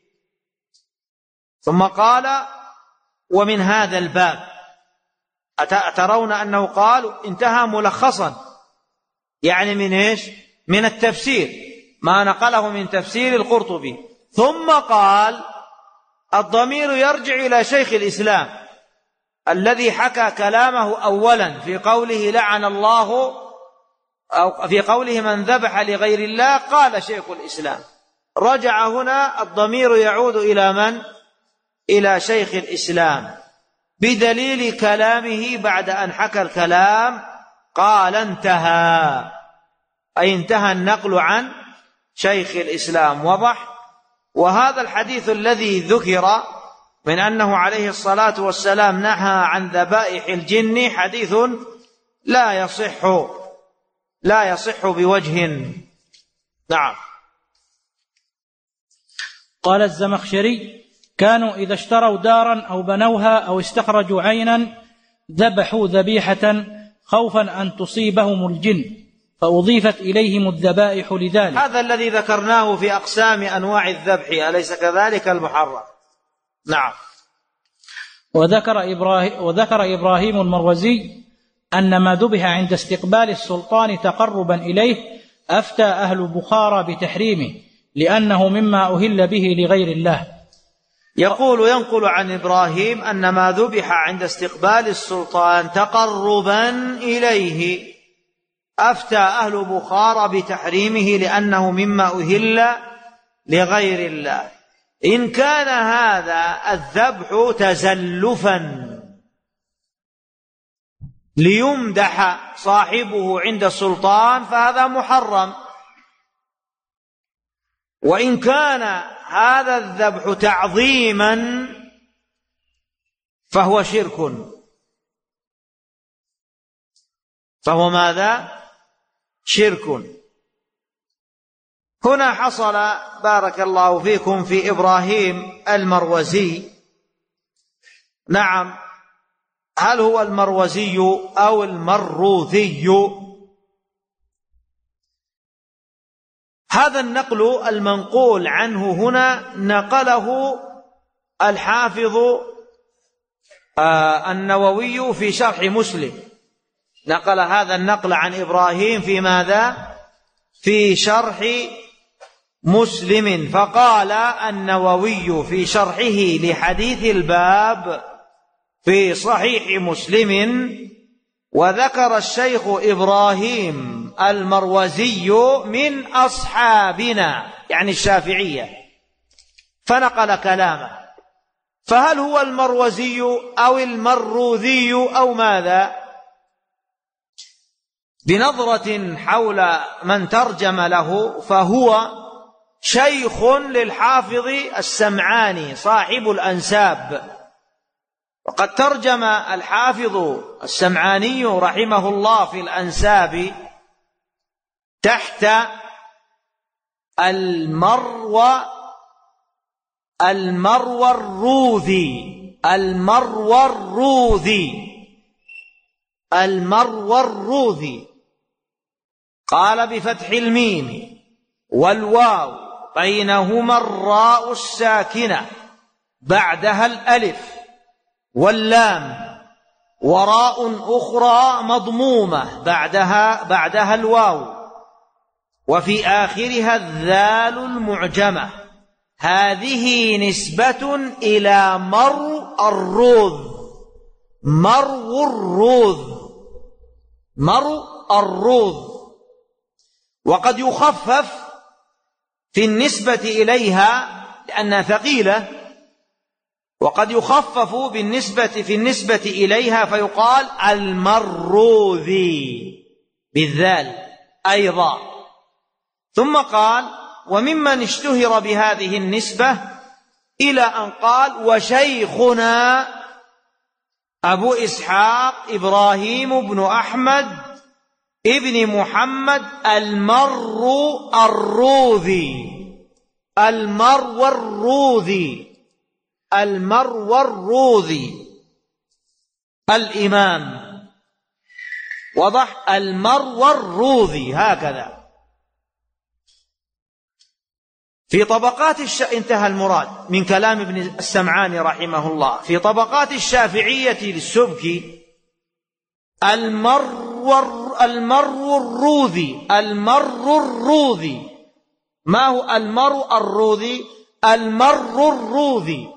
ثم قال: ومن هذا الباب. أترون أنه قال انتهى ملخصا، يعني من إيش؟ من التفسير، ما نقله من تفسير القرطبي. ثم قال: الضمير يرجع إلى شيخ الإسلام الذي حكى كلامه أولا في قوله لعن الله، أو في قوله من ذبح لغير الله. قال شيخ الإسلام، رجع هنا الضمير يعود إلى من؟ إلى شيخ الإسلام، بدليل كلامه بعد أن حكى الكلام قال انتهى، أي انتهى النقل عن شيخ الإسلام وضح. وهذا الحديث الذي ذكر من أنه عليه الصلاة والسلام نهى عن ذبائح الجن حديث لا يصح لا يصح بوجه. نعم. قال الزمخشري: كانوا إذا اشتروا دارا أو بنوها أو استخرجوا عينا ذبحوا ذبيحة خوفا أن تصيبهم الجن، فأضيفت إليهم الذبائح لذلك. هذا الذي ذكرناه في أقسام أنواع الذبح، أليس كذلك المحرم؟ نعم. وذكر إبراهيم, وذكر إبراهيم المروزي أن ما ذبح عند استقبال السلطان تقربا إليه أفتى أهل بخارى بتحريمه لأنه مما أهل به لغير الله. يقول ينقل عن إبراهيم أن ما ذبح عند استقبال السلطان تقربا إليه أفتى أهل بخارى بتحريمه لأنه مما أهل لغير الله. إن كان هذا الذبح تزلفا ليمدح صاحبه عند السلطان فهذا محرم، وإن كان هذا الذبح تعظيما فهو شرك. فهو ماذا؟ شرك. هنا حصل بارك الله فيكم في إبراهيم المروزي. نعم، هل هو المروزي أو المروذي؟ هذا النقل المنقول عنه هنا نقله الحافظ النووي في شرح مسلم، نقل هذا النقل عن إبراهيم في ماذا؟ في شرح مسلم. فقال النووي في شرحه لحديث الباب في صحيح مسلم: وذكر الشيخ إبراهيم المروزي من أصحابنا، يعني الشافعية، فنقل كلامه. فهل هو المروزي أو المروذي أو ماذا؟ بنظرة حول من ترجم له فهو شيخ للحافظ السمعاني صاحب الأنساب. وقد ترجم الحافظ السمعاني رحمه الله في الأنساب تحت المروى المروى الروذي المروى الروذي المروى الروذي قال بفتح الميم والواو بينهما الراء الساكنة بعدها الألف واللام وراء أخرى مضمومة بعدها بعدها الواو وفي آخرها الذال المعجمة. هذه نسبة إلى مرء الروذ مرء الروذ مرء الروذ وقد يخفف في النسبة إليها لأنها ثقيلة، وقد يخفف بالنسبة في النسبة إليها فيقال المروذي بالذال أيضا. ثم قال: وممن اشتهر بهذه النسبة إلى أن قال: وشيخنا أبو إسحاق إبراهيم بن أحمد ابن محمد المرو الروذي المرو الروذي المرو الروذي الإمام. وضح؟ المرو الروذي هكذا. في طبقات الش... انتهى المراد من كلام ابن السمعاني رحمه الله. في طبقات الشافعية للسبكي المرو المرو الروذي المرو الروذي. ما هو المرو الروذي؟ المرو الروذي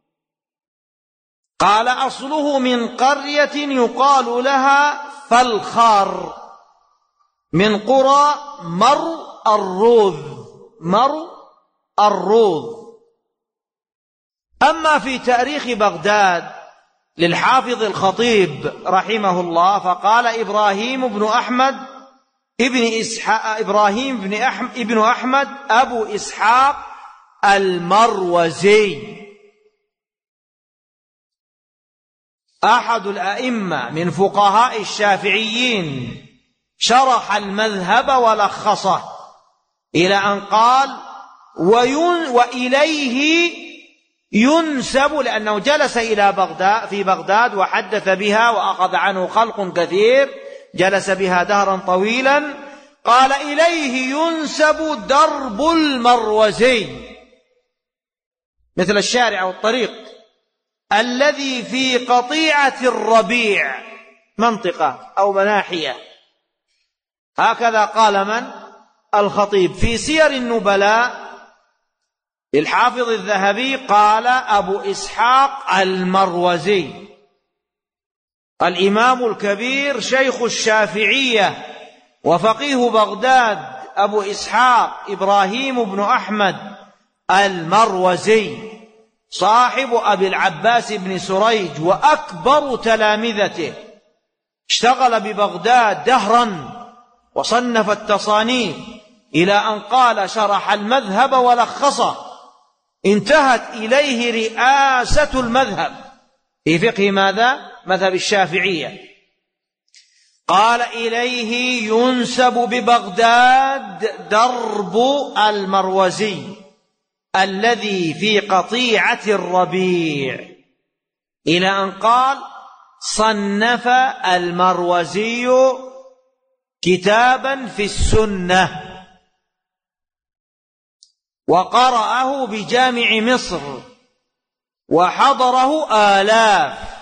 قال أصله من قرية يقال لها فالخار من قرى مرو الروذ مرو الروذ. أما في تاريخ بغداد للحافظ الخطيب رحمه الله فقال: إبراهيم بن أحمد ابن إسحاق إبراهيم بن أحمد ابن أحمد أبو إسحاق المروزي، أحد الأئمة من فقهاء الشافعيين، شرح المذهب ولخصه إلى أن قال وإليه ينسب، لأنه جلس إلى بغداد في بغداد وحدث بها وأخذ عنه خلق كثير، جلس بها دهرا طويلا. قال إليه ينسب درب المروزي، مثل الشارع والطريق، الذي في قطيعة الربيع، منطقة أو مناحية. هكذا قال من؟ الخطيب في سير النبلاء للحافظ الذهبي، قال أبو إسحاق المروزي، الإمام الكبير شيخ الشافعية وفقيه بغداد، أبو إسحاق إبراهيم بن أحمد المروزي، صاحب أبي العباس بن سريج وأكبر تلامذته، اشتغل ببغداد دهرا وصنف التصانيف إلى أن قال شرح المذهب ولخصه، انتهت إليه رئاسة المذهب في فقه ماذا؟ مذهب الشافعية. قال إليه ينسب ببغداد درب المروزي الذي في قطيعة الربيع، إلى أن قال صنف المروزي كتابا في السنة وقرأه بجامع مصر وحضره آلاف.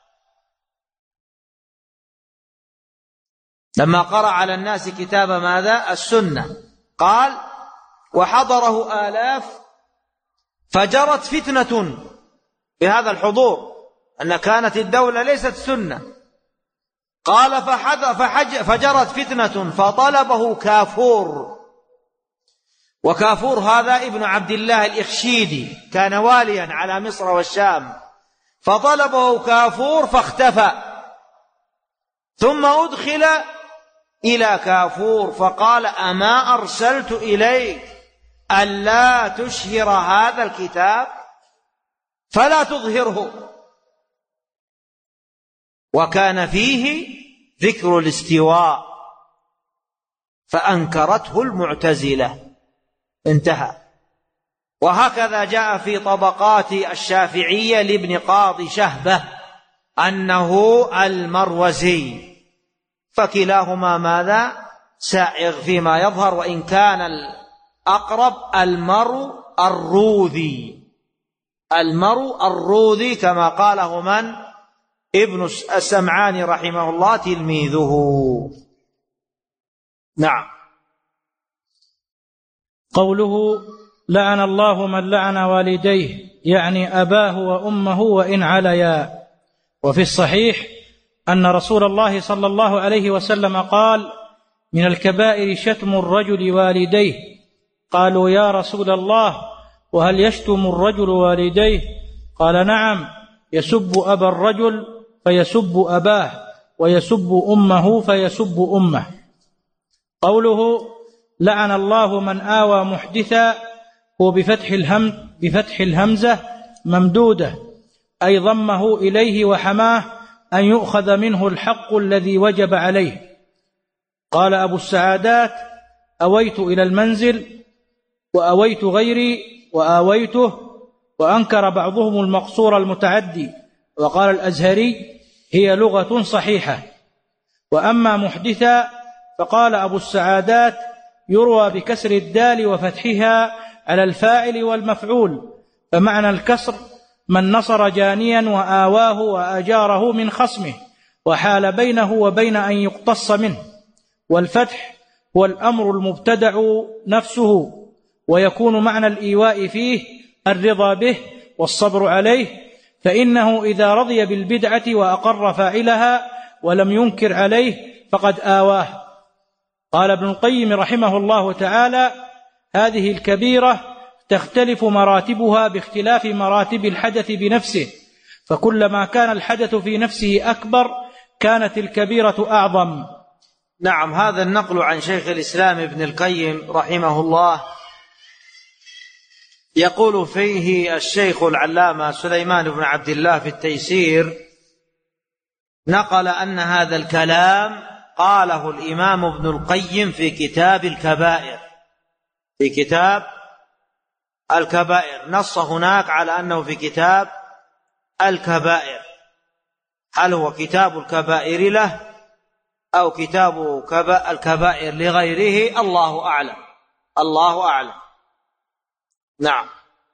لما قرأ على الناس كتاب ماذا؟ السنة، قال وحضره آلاف، فجرت فتنة بهذا الحضور، أن كانت الدولة ليست سنة. قال فحج فجرت فتنة فطلبه كافور، وكافور هذا ابن عبد الله الإخشيدي، كان واليا على مصر والشام، فطلبه كافور فاختفى، ثم أدخل إلى كافور فقال أما أرسلت إليك ألا تشهر هذا الكتاب فلا تظهره؟ وكان فيه ذكر الاستواء فأنكرته المعتزلة، انتهى. وهكذا جاء في طبقات الشافعية لابن قاضي شهبة أنه المروزي، فكلاهما ماذا؟ سائغ فيما يظهر، وإن كان الأقرب المرو الروذي، المرو الروذي كما قاله من؟ ابن السمعاني رحمه الله تلميذه. نعم. قوله لعن الله من لعن والديه، يعني أباه وأمه وإن عليا. وفي الصحيح أن رسول الله صلى الله عليه وسلم قال من الكبائر شتم الرجل والديه. قالوا يا رسول الله وهل يشتم الرجل والديه؟ قال نعم، يسب أبا الرجل فيسب أباه، ويسب أمه فيسب أمه. قوله لعن الله من آوى محدثا، هو بفتح الهم بفتح الهمزة ممدودة، أي ضمه إليه وحماه أن يؤخذ منه الحق الذي وجب عليه. قال أبو السعادات أويت إلى المنزل وأويت غيري وآويته، وأنكر بعضهم المقصور المتعدي، وقال الأزهري هي لغة صحيحة. وأما محدثا فقال أبو السعادات يروى بكسر الدال وفتحها على الفاعل والمفعول، فمعنى الكسر من نصر جانيا وآواه وأجاره من خصمه وحال بينه وبين أن يقتص منه، والفتح هو الأمر المبتدع نفسه، ويكون معنى الإيواء فيه الرضا به والصبر عليه، فإنه إذا رضي بالبدعة وأقر فاعلها ولم ينكر عليه فقد آواه. قال ابن القيم رحمه الله تعالى هذه الكبيرة تختلف مراتبها باختلاف مراتب الحدث بنفسه، فكلما كان الحدث في نفسه أكبر كانت الكبيرة أعظم. نعم. هذا النقل عن شيخ الإسلام ابن القيم رحمه الله يقول فيه الشيخ العلامة سليمان بن عبد الله في التيسير، نقل أن هذا الكلام قاله الإمام ابن القيم في كتاب الكبائر، في كتاب الكبائر، نص هناك على أنه في كتاب الكبائر. هل هو كتاب الكبائر له أو كتاب الكبائر لغيره؟ الله أعلم، الله أعلم. نعم.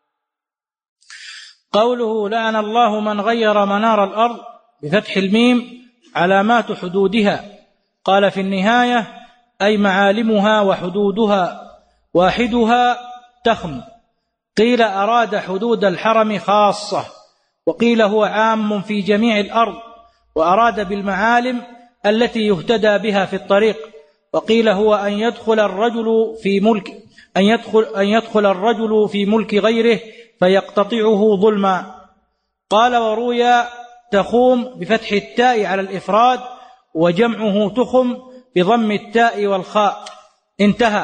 قوله لعن الله من غير منار الأرض بفتح الميم علامات حدودها، قال في النهاية أي معالمها وحدودها، واحدها تخم. قيل أراد حدود الحرم خاصة، وقيل هو عام في جميع الأرض، وأراد بالمعالم التي يهتدى بها في الطريق. وقيل هو أن يدخل الرجل في ملك أن يدخل أن يدخل الرجل في ملك غيره فيقتطعه ظلما. قال وروي تخوم بفتح التاء على الإفراد، وجمعه تخم بضم التاء والخاء. انتهى.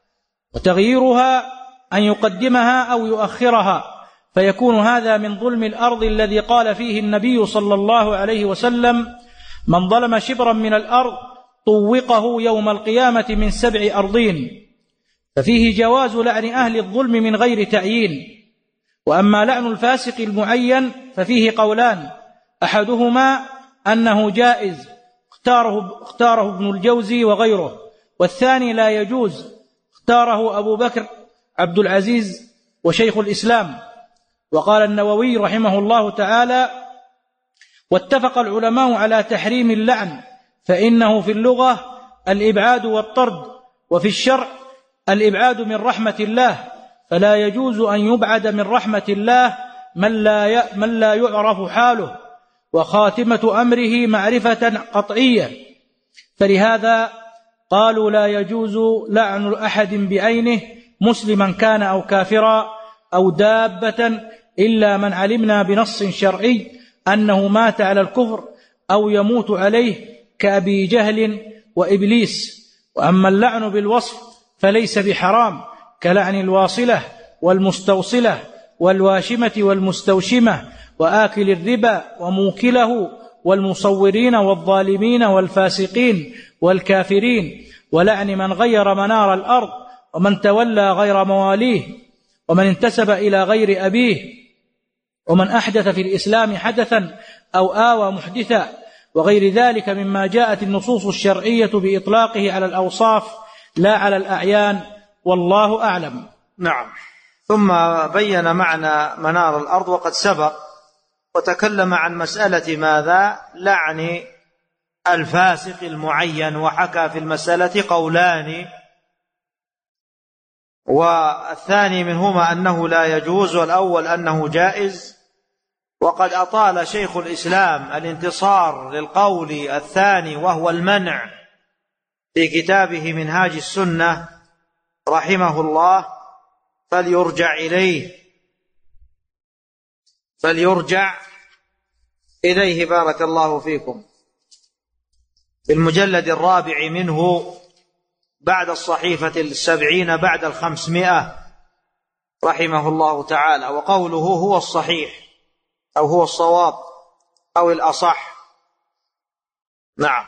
وتغييرها أن يقدمها أو يؤخرها، فيكون هذا من ظلم الأرض الذي قال فيه النبي صلى الله عليه وسلم: من ظلم شبرا من الأرض طوقه يوم القيامة من سبع أرضين. ففيه جواز لعن أهل الظلم من غير تعيين. وأما لعن الفاسق المعين ففيه قولان، أحدهما أنه جائز اختاره, اختاره ابن الجوزي وغيره، والثاني لا يجوز اختاره أبو بكر عبد العزيز وشيخ الإسلام. وقال النووي رحمه الله تعالى: واتفق العلماء على تحريم اللعن، فإنه في اللغة الإبعاد والطرد، وفي الشرع الإبعاد من رحمة الله، فلا يجوز أن يبعد من رحمة الله من لا من لا يعرف حاله وخاتمة أمره معرفة قطعية. فلهذا قالوا لا يجوز لعن أحد بعينه مسلما كان أو كافرا أو دابة، إلا من علمنا بنص شرعي أنه مات على الكفر أو يموت عليه كأبي جهل وإبليس. وأما اللعن بالوصف فليس بحرام، كلعن الواصلة والمستوصلة والواشمة والمستوشمة وآكل الربا وموكله والمصورين والظالمين والفاسقين والكافرين، ولعن من غير منار الأرض، ومن تولى غير مواليه، ومن انتسب إلى غير أبيه، ومن أحدث في الإسلام حدثا أو آوى محدثا، وغير ذلك مما جاءت النصوص الشرعية بإطلاقه على الأوصاف لا على الأعيان، والله أعلم. نعم. ثم بين معنى منار الأرض وقد سبق، وتكلم عن مسألة ماذا؟ لعن الفاسق المعين، وحكى في المسألة قولان، والثاني منهما أنه لا يجوز، والأول أنه جائز. وقد أطال شيخ الإسلام الانتصار للقول الثاني وهو المنع في كتابه منهاج السنة رحمه الله، فليرجع إليه فليرجع إليه بارك الله فيكم، في المجلد الرابع منه بعد الصحيفة السبعين بعد الخمسمائة رحمه الله تعالى. وقوله هو الصحيح أو هو الصواب أو الأصح. نعم.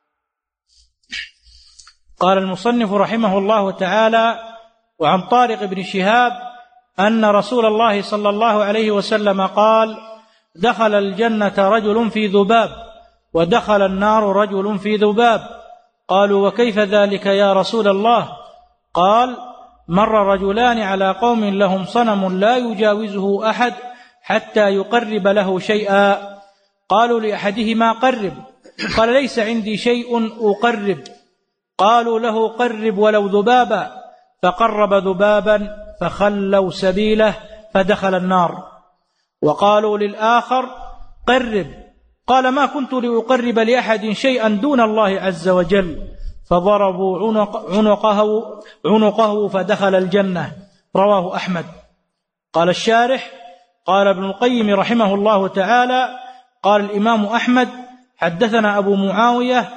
قال المصنف رحمه الله تعالى: وعن طارق بن شهاب أن رسول الله صلى الله عليه وسلم قال: دخل الجنة رجل في ذباب، ودخل النار رجل في ذباب. قالوا: وكيف ذلك يا رسول الله؟ قال: مر رجلان على قوم لهم صنم لا يجاوزه أحد حتى يقرب له شيئا. قالوا لأحدهما: قرب. قال: ليس عندي شيء أقرب. قالوا له: قرب ولو ذبابا. فقرب ذبابا فخلوا سبيله فدخل النار. وقالوا للآخر: قرب. قال: ما كنت لأقرب لأحد شيئا دون الله عز وجل. فضربوا عنق عنقه, عنقه فدخل الجنة. رواه أحمد. قال الشارح: قال ابن القيم رحمه الله تعالى: قال الإمام أحمد: حدثنا أبو معاوية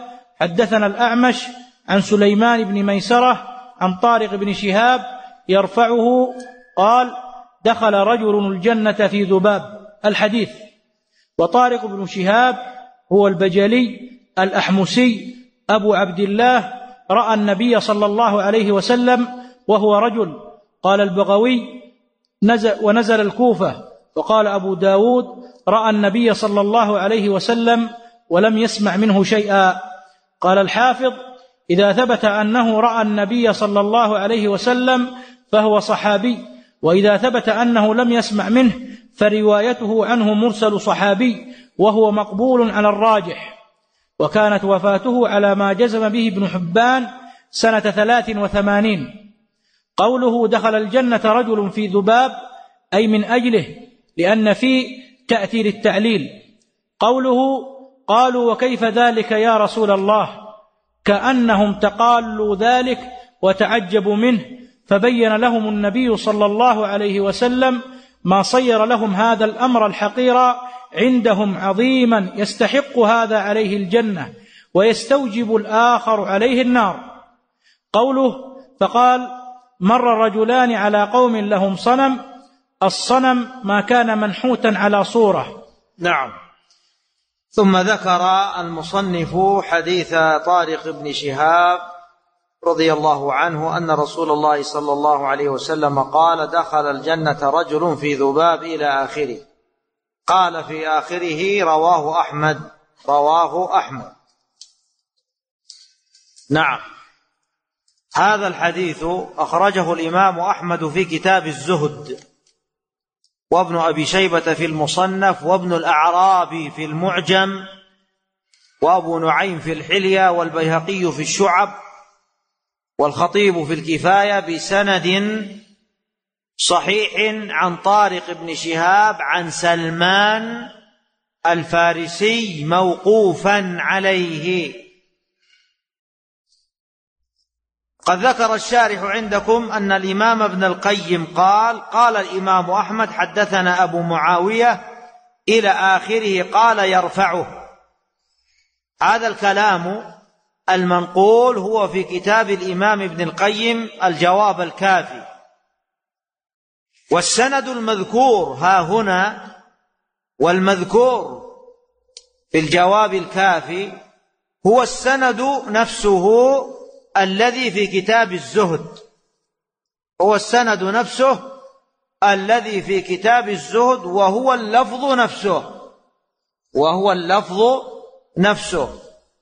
حدثنا الأعمش عن سليمان بن ميسرة عن طارق بن شهاب يرفعه قال: دخل رجل الجنة في ذباب. الحديث. وطارق بن شهاب هو البجلي الأحمسي أبو عبد الله، رأى النبي صلى الله عليه وسلم وهو رجل. قال البغوي: نزل ونزل الكوفة. وقال أبو داود: رأى النبي صلى الله عليه وسلم ولم يسمع منه شيئا. قال الحافظ: إذا ثبت أنه رأى النبي صلى الله عليه وسلم فهو صحابي، وإذا ثبت أنه لم يسمع منه فروايته عنه مرسل صحابي، وهو مقبول على الراجح. وكانت وفاته على ما جزم به ابن حبان سنة ثلاث وثمانين. قوله دخل الجنة رجل في ذباب أي من أجله، لأن فيه تأثير التعليل. قوله قالوا: وكيف ذلك يا رسول الله؟ كأنهم تقالوا ذلك وتعجبوا منه، فبين لهم النبي صلى الله عليه وسلم ما صير لهم هذا الأمر الحقير عندهم عظيما يستحق هذا عليه الجنة ويستوجب الآخر عليه النار. قوله فقال: مر رجلان على قوم لهم صنم. الصنم ما كان منحوتا على صورة. نعم. ثم ذكر المصنف حديث طارق بن شهاب رضي الله عنه أن رسول الله صلى الله عليه وسلم قال: دخل الجنة رجل في ذباب إلى آخره. قال في آخره: رواه أحمد رواه أحمد. نعم. هذا الحديث أخرجه الإمام أحمد في كتاب الزهد، وابن أبي شيبة في المصنف، وابن الأعرابي في المعجم، وأبو نعيم في الحلية، والبيهقي في الشعب، والخطيب في الكفاية بسند صحيح عن طارق بن شهاب عن سلمان الفارسي موقوفا عليه. قد ذكر الشارح عندكم أن الإمام ابن القيم قال: قال الإمام أحمد حدثنا أبو معاوية إلى آخره، قال يرفعه. هذا الكلام المنقول هو في كتاب الإمام ابن القيم الجواب الكافي. والسند المذكور ها هنا والمذكور في الجواب الكافي هو السند نفسه الذي في كتاب الزهد، هو السند نفسه الذي في كتاب الزهد، وهو اللفظ نفسه وهو اللفظ نفسه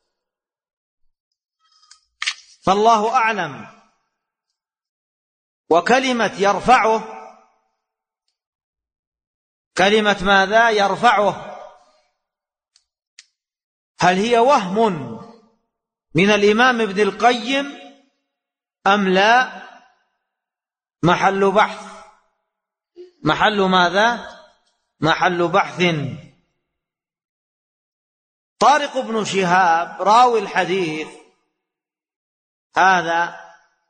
فالله أعلم. وكلمة يرفعه، كلمة ماذا يرفعه؟ هل هي وهم من الإمام ابن القيم أم لا؟ محل بحث. محل ماذا؟ محل بحث. طارق بن شهاب راوي الحديث هذا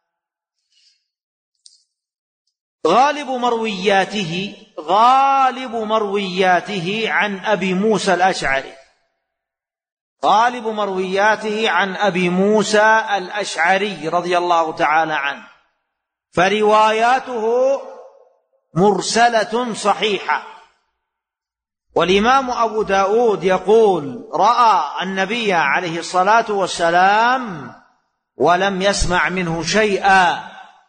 غالب مروياته غالب مروياته عن أبي موسى الأشعري غالب مروياته عن أبي موسى الأشعري رضي الله تعالى عنه، فرواياته مرسلة صحيحة. والإمام أبو داود يقول: رأى النبي عليه الصلاة والسلام ولم يسمع منه شيئا.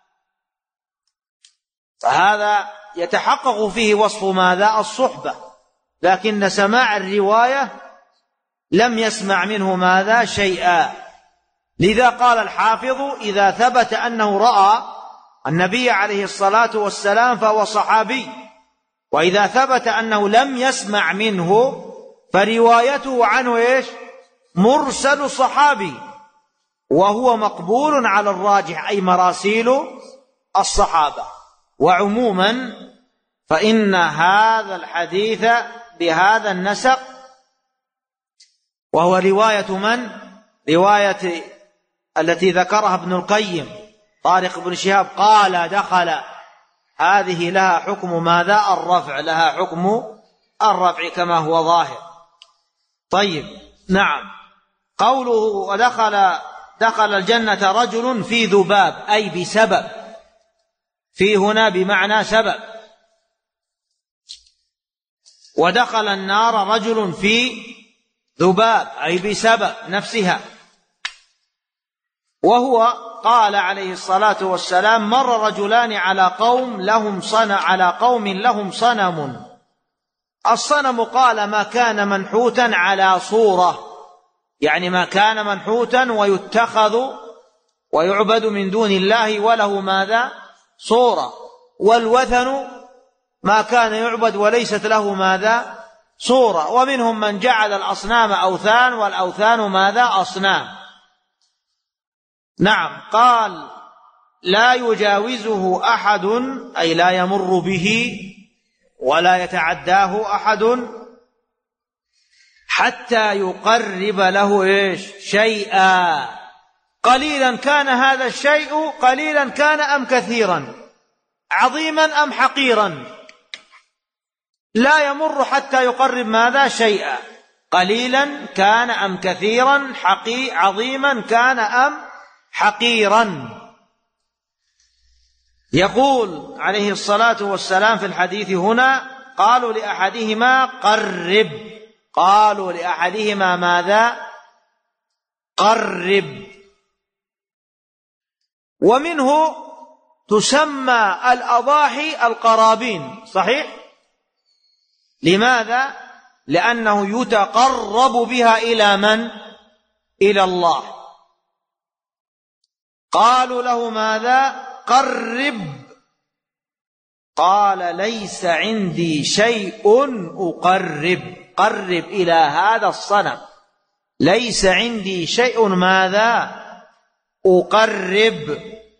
فهذا يتحقق فيه وصف ماذا؟ الصحبة، لكن سماع الرواية لم يسمع منه ماذا؟ شيئا. لذا قال الحافظ: إذا ثبت أنه رأى النبي عليه الصلاة والسلام فهو صحابي، وإذا ثبت أنه لم يسمع منه فروايته عنه إيش؟ مرسل صحابي، وهو مقبول على الراجح، أي مراسيل الصحابة. وعموما فإن هذا الحديث بهذا النسق، وهو رواية من؟ رواية التي ذكرها ابن القيم، طارق بن شهاب قال دخل، هذه لها حكم ماذا؟ الرفع، لها حكم الرفع كما هو ظاهر. طيب، نعم. قوله ودخل دخل الجنة رجل في ذباب أي بسبب، في هنا بمعنى سبب. ودخل النار رجل في ذباب أي بسبب نفسها. وهو قال عليه الصلاة والسلام: مر رجلان على قوم لهم صنم على قوم لهم صنم. الصنم قال ما كان منحوتا على صورة، يعني ما كان منحوتا ويتخذ ويعبد من دون الله وله ماذا؟ صورة. والوثن ما كان يعبد وليست له ماذا؟ صورة. ومنهم من جعل الأصنام أوثان والأوثان ماذا؟ أصنام. نعم. قال لا يجاوزه أحد أي لا يمر به ولا يتعداه أحد حتى يقرب له إيش؟ شيئا، قليلا كان هذا الشيء، قليلا كان أم كثيرا، عظيما أم حقيرا، لا يمر حتى يقرب ماذا؟ شيئا، قليلا كان أم كثيرا، حقي عظيما كان أم حقيرا. يقول عليه الصلاة والسلام في الحديث هنا: قالوا لأحدهما قرب، قالوا لأحدهما ماذا؟ قرب. ومنه تسمى الأضاحي القرابين، صحيح؟ لماذا؟ لأنه يتقرب بها إلى من؟ إلى الله. قالوا له ماذا؟ قرب. قال ليس عندي شيء أقرب، قرب إلى هذا الصنم، ليس عندي شيء ماذا؟ أقرب.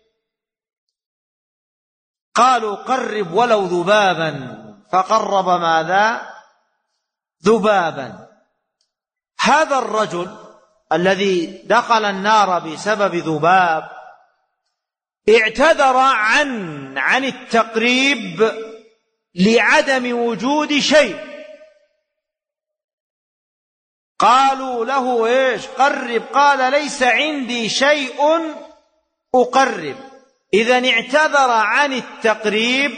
قالوا قرب ولو ذبابا، فقرب ماذا؟ ذبابا. هذا الرجل الذي دخل النار بسبب ذباب اعتذر عن عن التقريب لعدم وجود شيء. قالوا له ايش؟ قرب. قال ليس عندي شيء أقرب. إذن اعتذر عن التقريب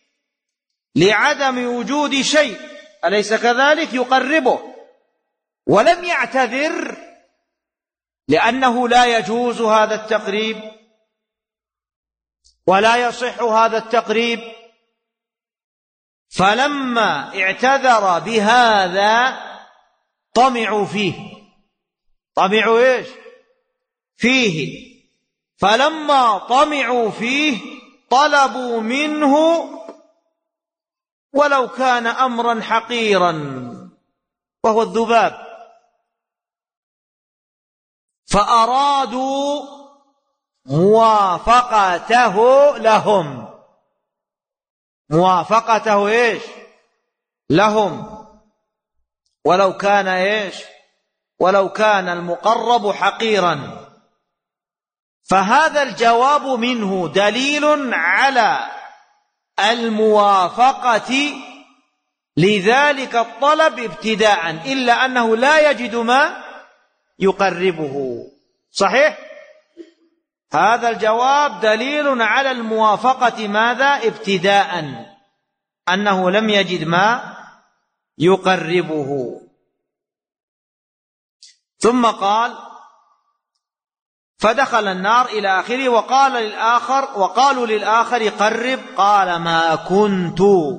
لعدم وجود شيء، أليس كذلك؟ يقربه. ولم يعتذر لأنه لا يجوز هذا التقريب ولا يصح هذا التقريب. فلما اعتذر بهذا طمعوا فيه. طمعوا ايش؟ فيه. فلما طمعوا فيه طلبوا منه ولو كان أمرا حقيرا وهو الذباب، فأرادوا موافقته لهم. موافقته ايش؟ لهم، ولو كان ايش؟ ولو كان المقرب حقيرا. فهذا الجواب منه دليل على الموافقة لذلك الطلب ابتداء، إلا أنه لا يجد ما يقربه. صحيح؟ هذا الجواب دليل على الموافقة ماذا؟ ابتداء، أنه لم يجد ما يقربه. ثم قال فدخل النار إلى آخره. وقال للآخر وقالوا للآخر قرب. قال ما كنت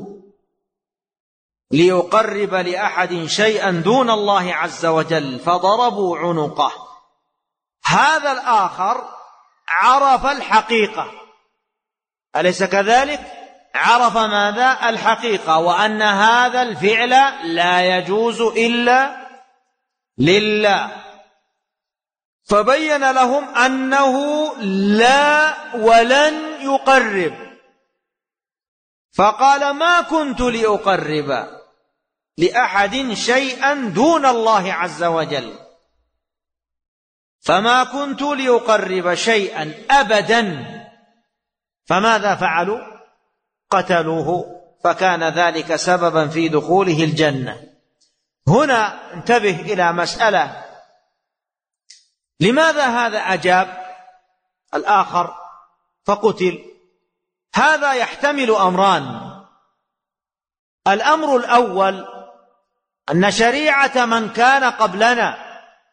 ليقرب لأحد شيئا دون الله عز وجل، فضربوا عنقه. هذا الآخر عرف الحقيقة، أليس كذلك؟ عرف ماذا؟ الحقيقة، وأن هذا الفعل لا يجوز إلا لله. فبين لهم أنه لا ولن يقرب. فقال ما كنت لأقرب لأحد شيئا دون الله عز وجل، فما كنت لأقرب شيئا أبدا. فماذا فعلوا؟ قتلوه، فكان ذلك سببا في دخوله الجنة. هنا انتبه إلى مسألة لماذا هذا أجاب الآخر فقتل؟ هذا يحتمل أمران. الأمر الأول أن شريعة من كان قبلنا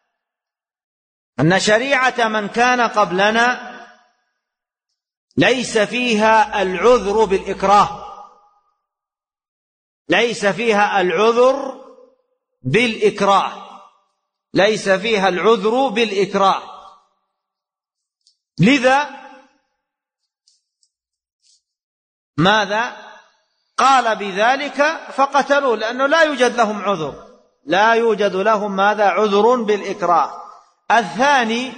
أن شريعة من كان قبلنا ليس فيها العذر بالإكراه ليس فيها العذر بالإكراه ليس فيها العذر بالإكراه لذا ماذا قال بذلك فقتلوا، لأنه لا يوجد لهم عذر لا يوجد لهم ماذا عذر بالإكراه. الثاني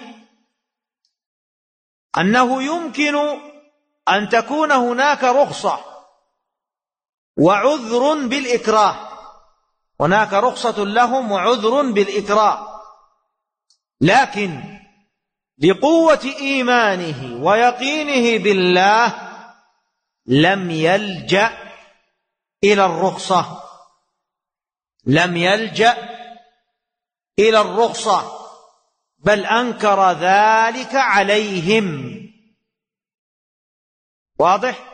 أنه يمكن أن تكون هناك رخصة وعذر بالإكراه هناك رخصة لهم وعذر بالإكراه، لكن بقوة إيمانه ويقينه بالله لم يلجأ إلى الرخصة لم يلجأ إلى الرخصة بل أنكر ذلك عليهم. واضح؟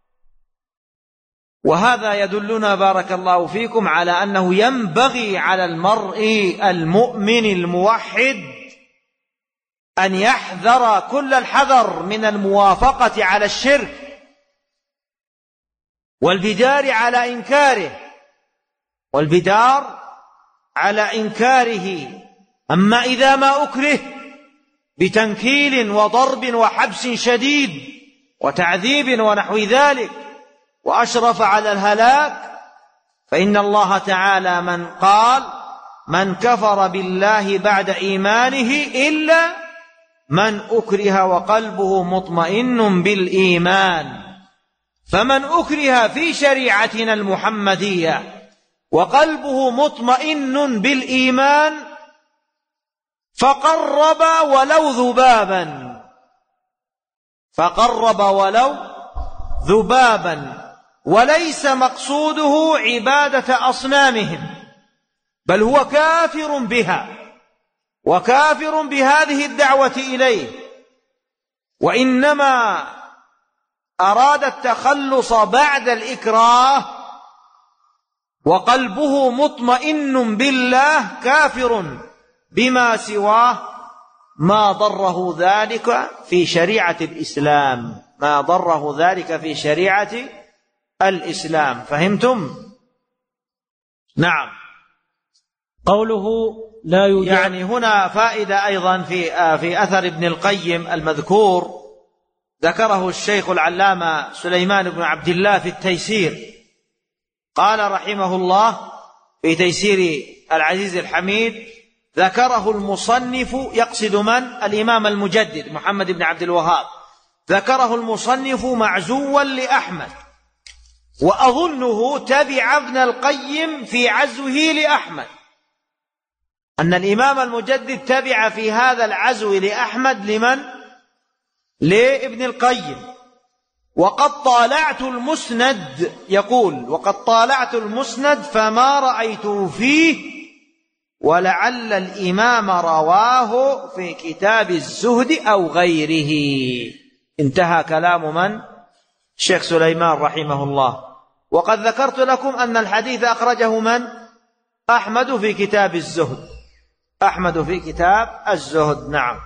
وهذا يدلنا بارك الله فيكم على أنه ينبغي على المرء المؤمن الموحد أن يحذر كل الحذر من الموافقة على الشرك والبدار على إنكاره والبدار على إنكاره. أما إذا ما أكره بتنكيل وضرب وحبس شديد وتعذيب ونحو ذلك وأشرف على الهلاك، فإن الله تعالى من قال من كفر بالله بعد إيمانه إلا من أكره وقلبه مطمئن بالإيمان. فمن أكره في شريعتنا المحمدية وقلبه مطمئن بالإيمان فقرب ولو ذبابا فقرب ولو ذبابا وليس مقصوده عبادة أصنامهم، بل هو كافر بها وكافر بهذه الدعوة إليه، وإنما أراد التخلص بعد الإكراه وقلبه مطمئن بالله كافر بما سواه ما ضره ذلك في شريعة الإسلام ما ضره ذلك في شريعة الإسلام. فهمتم؟ نعم. قوله لا يوجد يعني هنا فائدة أيضا في في أثر ابن القيم المذكور ذكره الشيخ العلامة سليمان بن عبد الله في التيسير، قال رحمه الله في تيسير العزيز الحميد ذكره المصنف، يقصد من؟ الإمام المجدد محمد بن عبد الوهاب، ذكره المصنف معزوا لأحمد، وأظنه تبع ابن القيم في عزوه لأحمد، أن الإمام المجدد تبع في هذا العزو لأحمد لمن؟ لابن القيم. وقد طالعت المسند، يقول وقد طالعت المسند فما رأيته فيه ولعل الإمام رواه في كتاب الزهد أو غيره. انتهى كلام من؟ الشيخ سليمان رحمه الله. وقد ذكرت لكم أن الحديث أخرجه من؟ أحمد في كتاب الزهد أحمد في كتاب الزهد. نعم.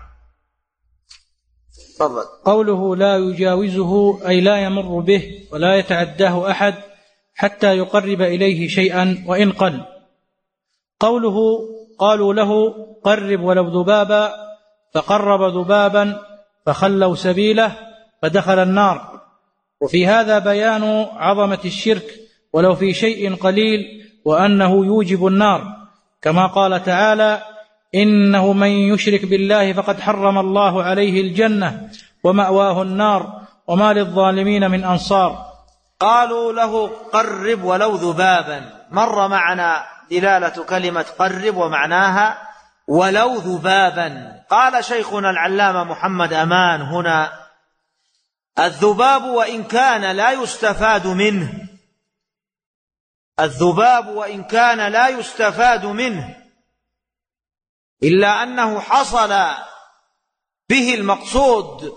تفضل. قوله لا يجاوزه أي لا يمر به ولا يتعداه أحد حتى يقرب إليه شيئا وإن قل. قوله قالوا له قرب ولو ذبابا فقرب ذبابا فخلوا سبيله فدخل النار. وفي هذا بيان عظمة الشرك ولو في شيء قليل وأنه يوجب النار، كما قال تعالى إنه من يشرك بالله فقد حرم الله عليه الجنة ومأواه النار وما للظالمين من أنصار. قالوا له قرب ولو ذبابا، مر معنا دلالة كلمة قرب ومعناها ولو ذبابا. قال شيخنا العلامة محمد أمان هنا الذباب وإن كان لا يستفاد منه الذباب وإن كان لا يستفاد منه إلا أنه حصل به المقصود،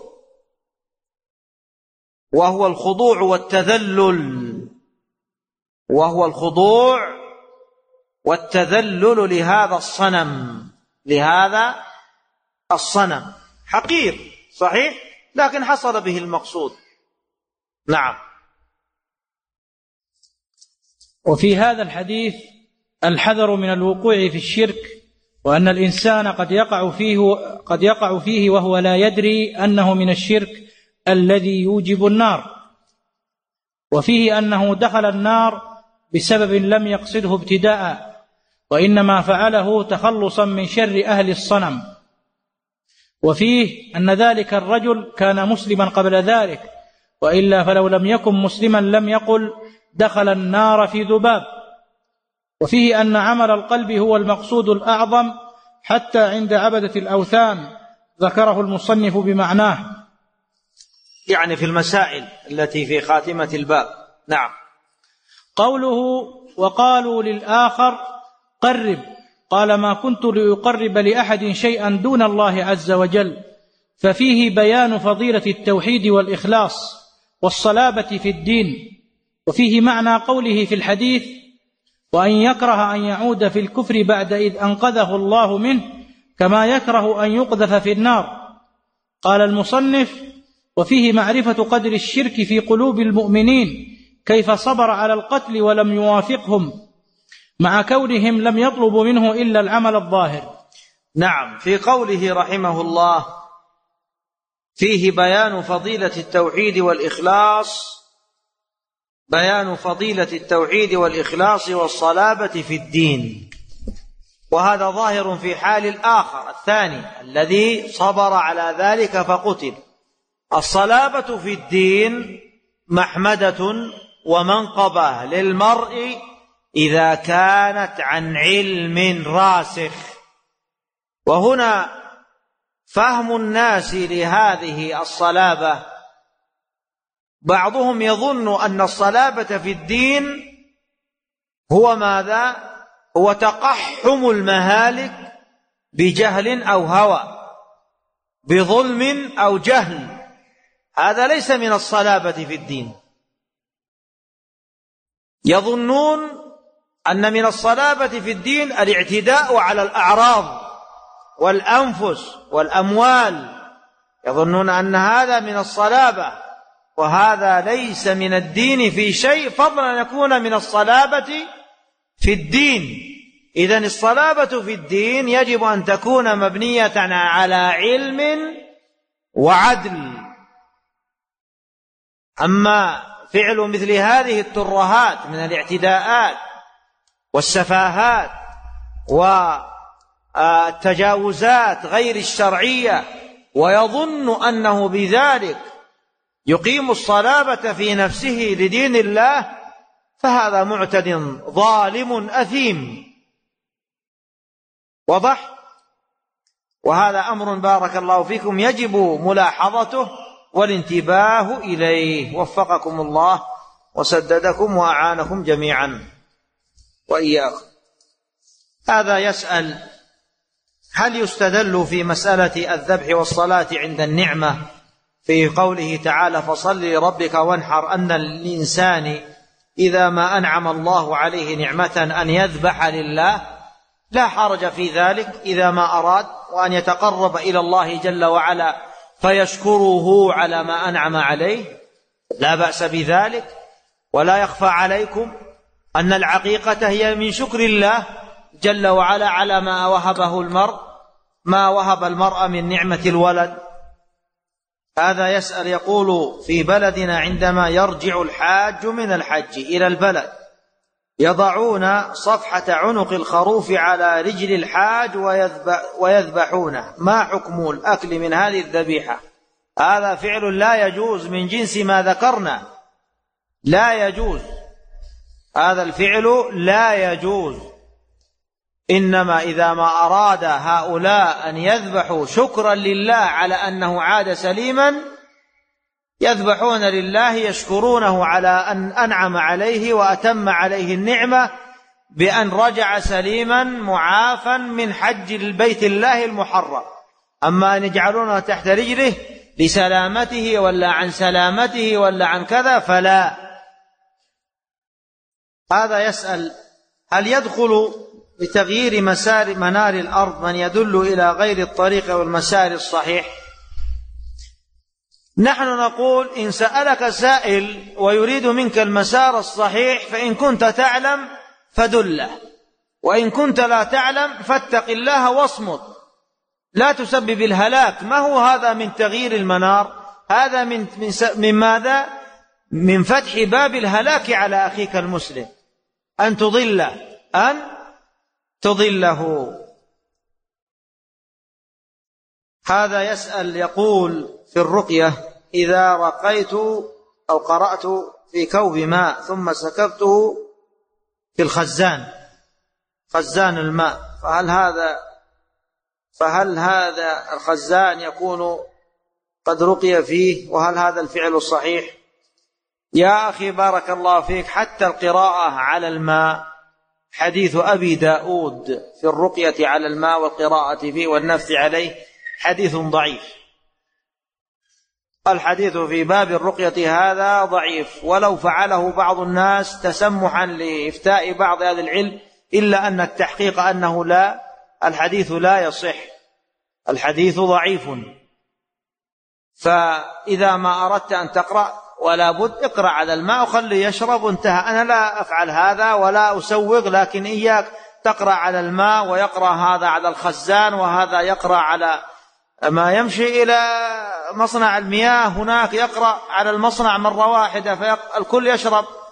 وهو الخضوع والتذلل وهو الخضوع والتذلل لهذا الصنم لهذا الصنم حقير صحيح، لكن حصل به المقصود. نعم. وفي هذا الحديث الحذر من الوقوع في الشرك، وأن الإنسان قد يقع فيه قد يقع فيه وهو لا يدري أنه من الشرك الذي يوجب النار، وفيه أنه دخل النار بسبب لم يقصده ابتداء، وإنما فعله تخلصا من شر أهل الصنم. وفيه أن ذلك الرجل كان مسلما قبل ذلك، وإلا فلو لم يكن مسلما لم يقل دخل النار في ذباب. وفيه أن عمل القلب هو المقصود الأعظم حتى عند عبدة الأوثان، ذكره المصنف بمعناه، يعني في المسائل التي في خاتمة الباب. نعم. قوله وقالوا للآخر قرب، قال ما كنت لأقرب لأحد شيئا دون الله عز وجل، ففيه بيان فضيلة التوحيد والإخلاص والصلابة في الدين. وفيه معنى قوله في الحديث وأن يكره أن يعود في الكفر بعد إذ أنقذه الله منه، كما يكره أن يقذف في النار. قال المصنف وفيه معرفة قدر الشرك في قلوب المؤمنين، كيف صبر على القتل ولم يوافقهم مع كونهم لم يطلبوا منه إلا العمل الظاهر. نعم. في قوله رحمه الله فيه بيان فضيلة التوحيد والإخلاص بيان فضيلة التوحيد والإخلاص والصلابة في الدين، وهذا ظاهر في حال الآخر الثاني الذي صبر على ذلك فقتل. الصلابة في الدين محمدة ومنقبة للمرء إذا كانت عن علم راسخ. وهنا فهم الناس لهذه الصلابة، بعضهم يظن أن الصلابة في الدين هو ماذا؟ هو تقحم المهالك بجهل أو هوى، بظلم أو جهل. هذا ليس من الصلابة في الدين. يظنون أن من الصلابة في الدين الاعتداء على الأعراض والأنفس والأموال، يظنون أن هذا من الصلابة، وهذا ليس من الدين في شيء، فضلا أن يكون من الصلابة في الدين. إذن الصلابة في الدين يجب أن تكون مبنية على علم وعدل. أما فعل مثل هذه الترهات من الاعتداءات والسفاهات والتجاوزات غير الشرعية، ويظن أنه بذلك يقيم الصلابة في نفسه لدين الله، فهذا معتد ظالم أثيم. وضح؟ وهذا أمر بارك الله فيكم يجب ملاحظته والانتباه إليه، وفقكم الله وسددكم وأعانكم جميعا وإياكم. هذا يسأل هل يستدل في مسألة الذبح والصلاة عند النعمة في قوله تعالى فصل لربك وانحر، أن الإنسان إذا ما أنعم الله عليه نعمة أن يذبح لله لا حرج في ذلك إذا ما أراد، وأن يتقرب إلى الله جل وعلا فيشكره على ما أنعم عليه، لا بأس بذلك. ولا يخفى عليكم أن العقيقة هي من شكر الله جل وعلا على ما وهبه المرء ما وهب المرء من نعمة الولد. هذا يسأل يقول في بلدنا عندما يرجع الحاج من الحج إلى البلد يضعون صفحة عنق الخروف على رجل الحاج ويذبحونه، ما حكم الأكل من هذه الذبيحة؟ هذا فعل لا يجوز من جنس ما ذكرنا، لا يجوز، هذا الفعل لا يجوز. إنما إذا ما أراد هؤلاء أن يذبحوا شكرا لله على أنه عاد سليما يذبحون لله، يشكرونه على أن أنعم عليه وأتم عليه النعمة بأن رجع سليما معافا من حج البيت الله المحرم. أما أن يجعلونه تحت رجله لسلامته ولا عن سلامته ولا عن كذا فلا. هذا يسأل: هل يدخل بتغيير مسار منار الأرض من يدل إلى غير الطريق والمسار الصحيح؟ نحن نقول: إن سألك سائل ويريد منك المسار الصحيح فإن كنت تعلم فدله، وإن كنت لا تعلم فاتق الله واصمت، لا تسبب الهلاك. ما هو هذا من تغيير المنار؟ هذا من, من, من ماذا؟ من فتح باب الهلاك على أخيك المسلم، أن تضله أن تضله. هذا يسأل يقول: في الرقية إذا رقيت أو قرأت في كوب ماء ثم سكبته في الخزان، خزان الماء، فهل هذا فهل هذا الخزان يكون قد رقي فيه؟ وهل هذا الفعل الصحيح؟ يا أخي بارك الله فيك، حتى القراءة على الماء، حديث أبي داود في الرقية على الماء والقراءة فيه والنفث عليه حديث ضعيف. الحديث في باب الرقية هذا ضعيف، ولو فعله بعض الناس تسمحا لإفتاء بعض أهل العلم، إلا أن التحقيق أنه لا، الحديث لا يصح، الحديث ضعيف. فإذا ما أردت أن تقرأ ولا بد اقرأ على الماء وخلي يشرب وانتهى. أنا لا أفعل هذا ولا أسوغ، لكن إياك تقرأ على الماء ويقرأ هذا على الخزان وهذا يقرأ على ما يمشي إلى مصنع المياه، هناك يقرأ على المصنع مرة واحدة فالكل يشرب.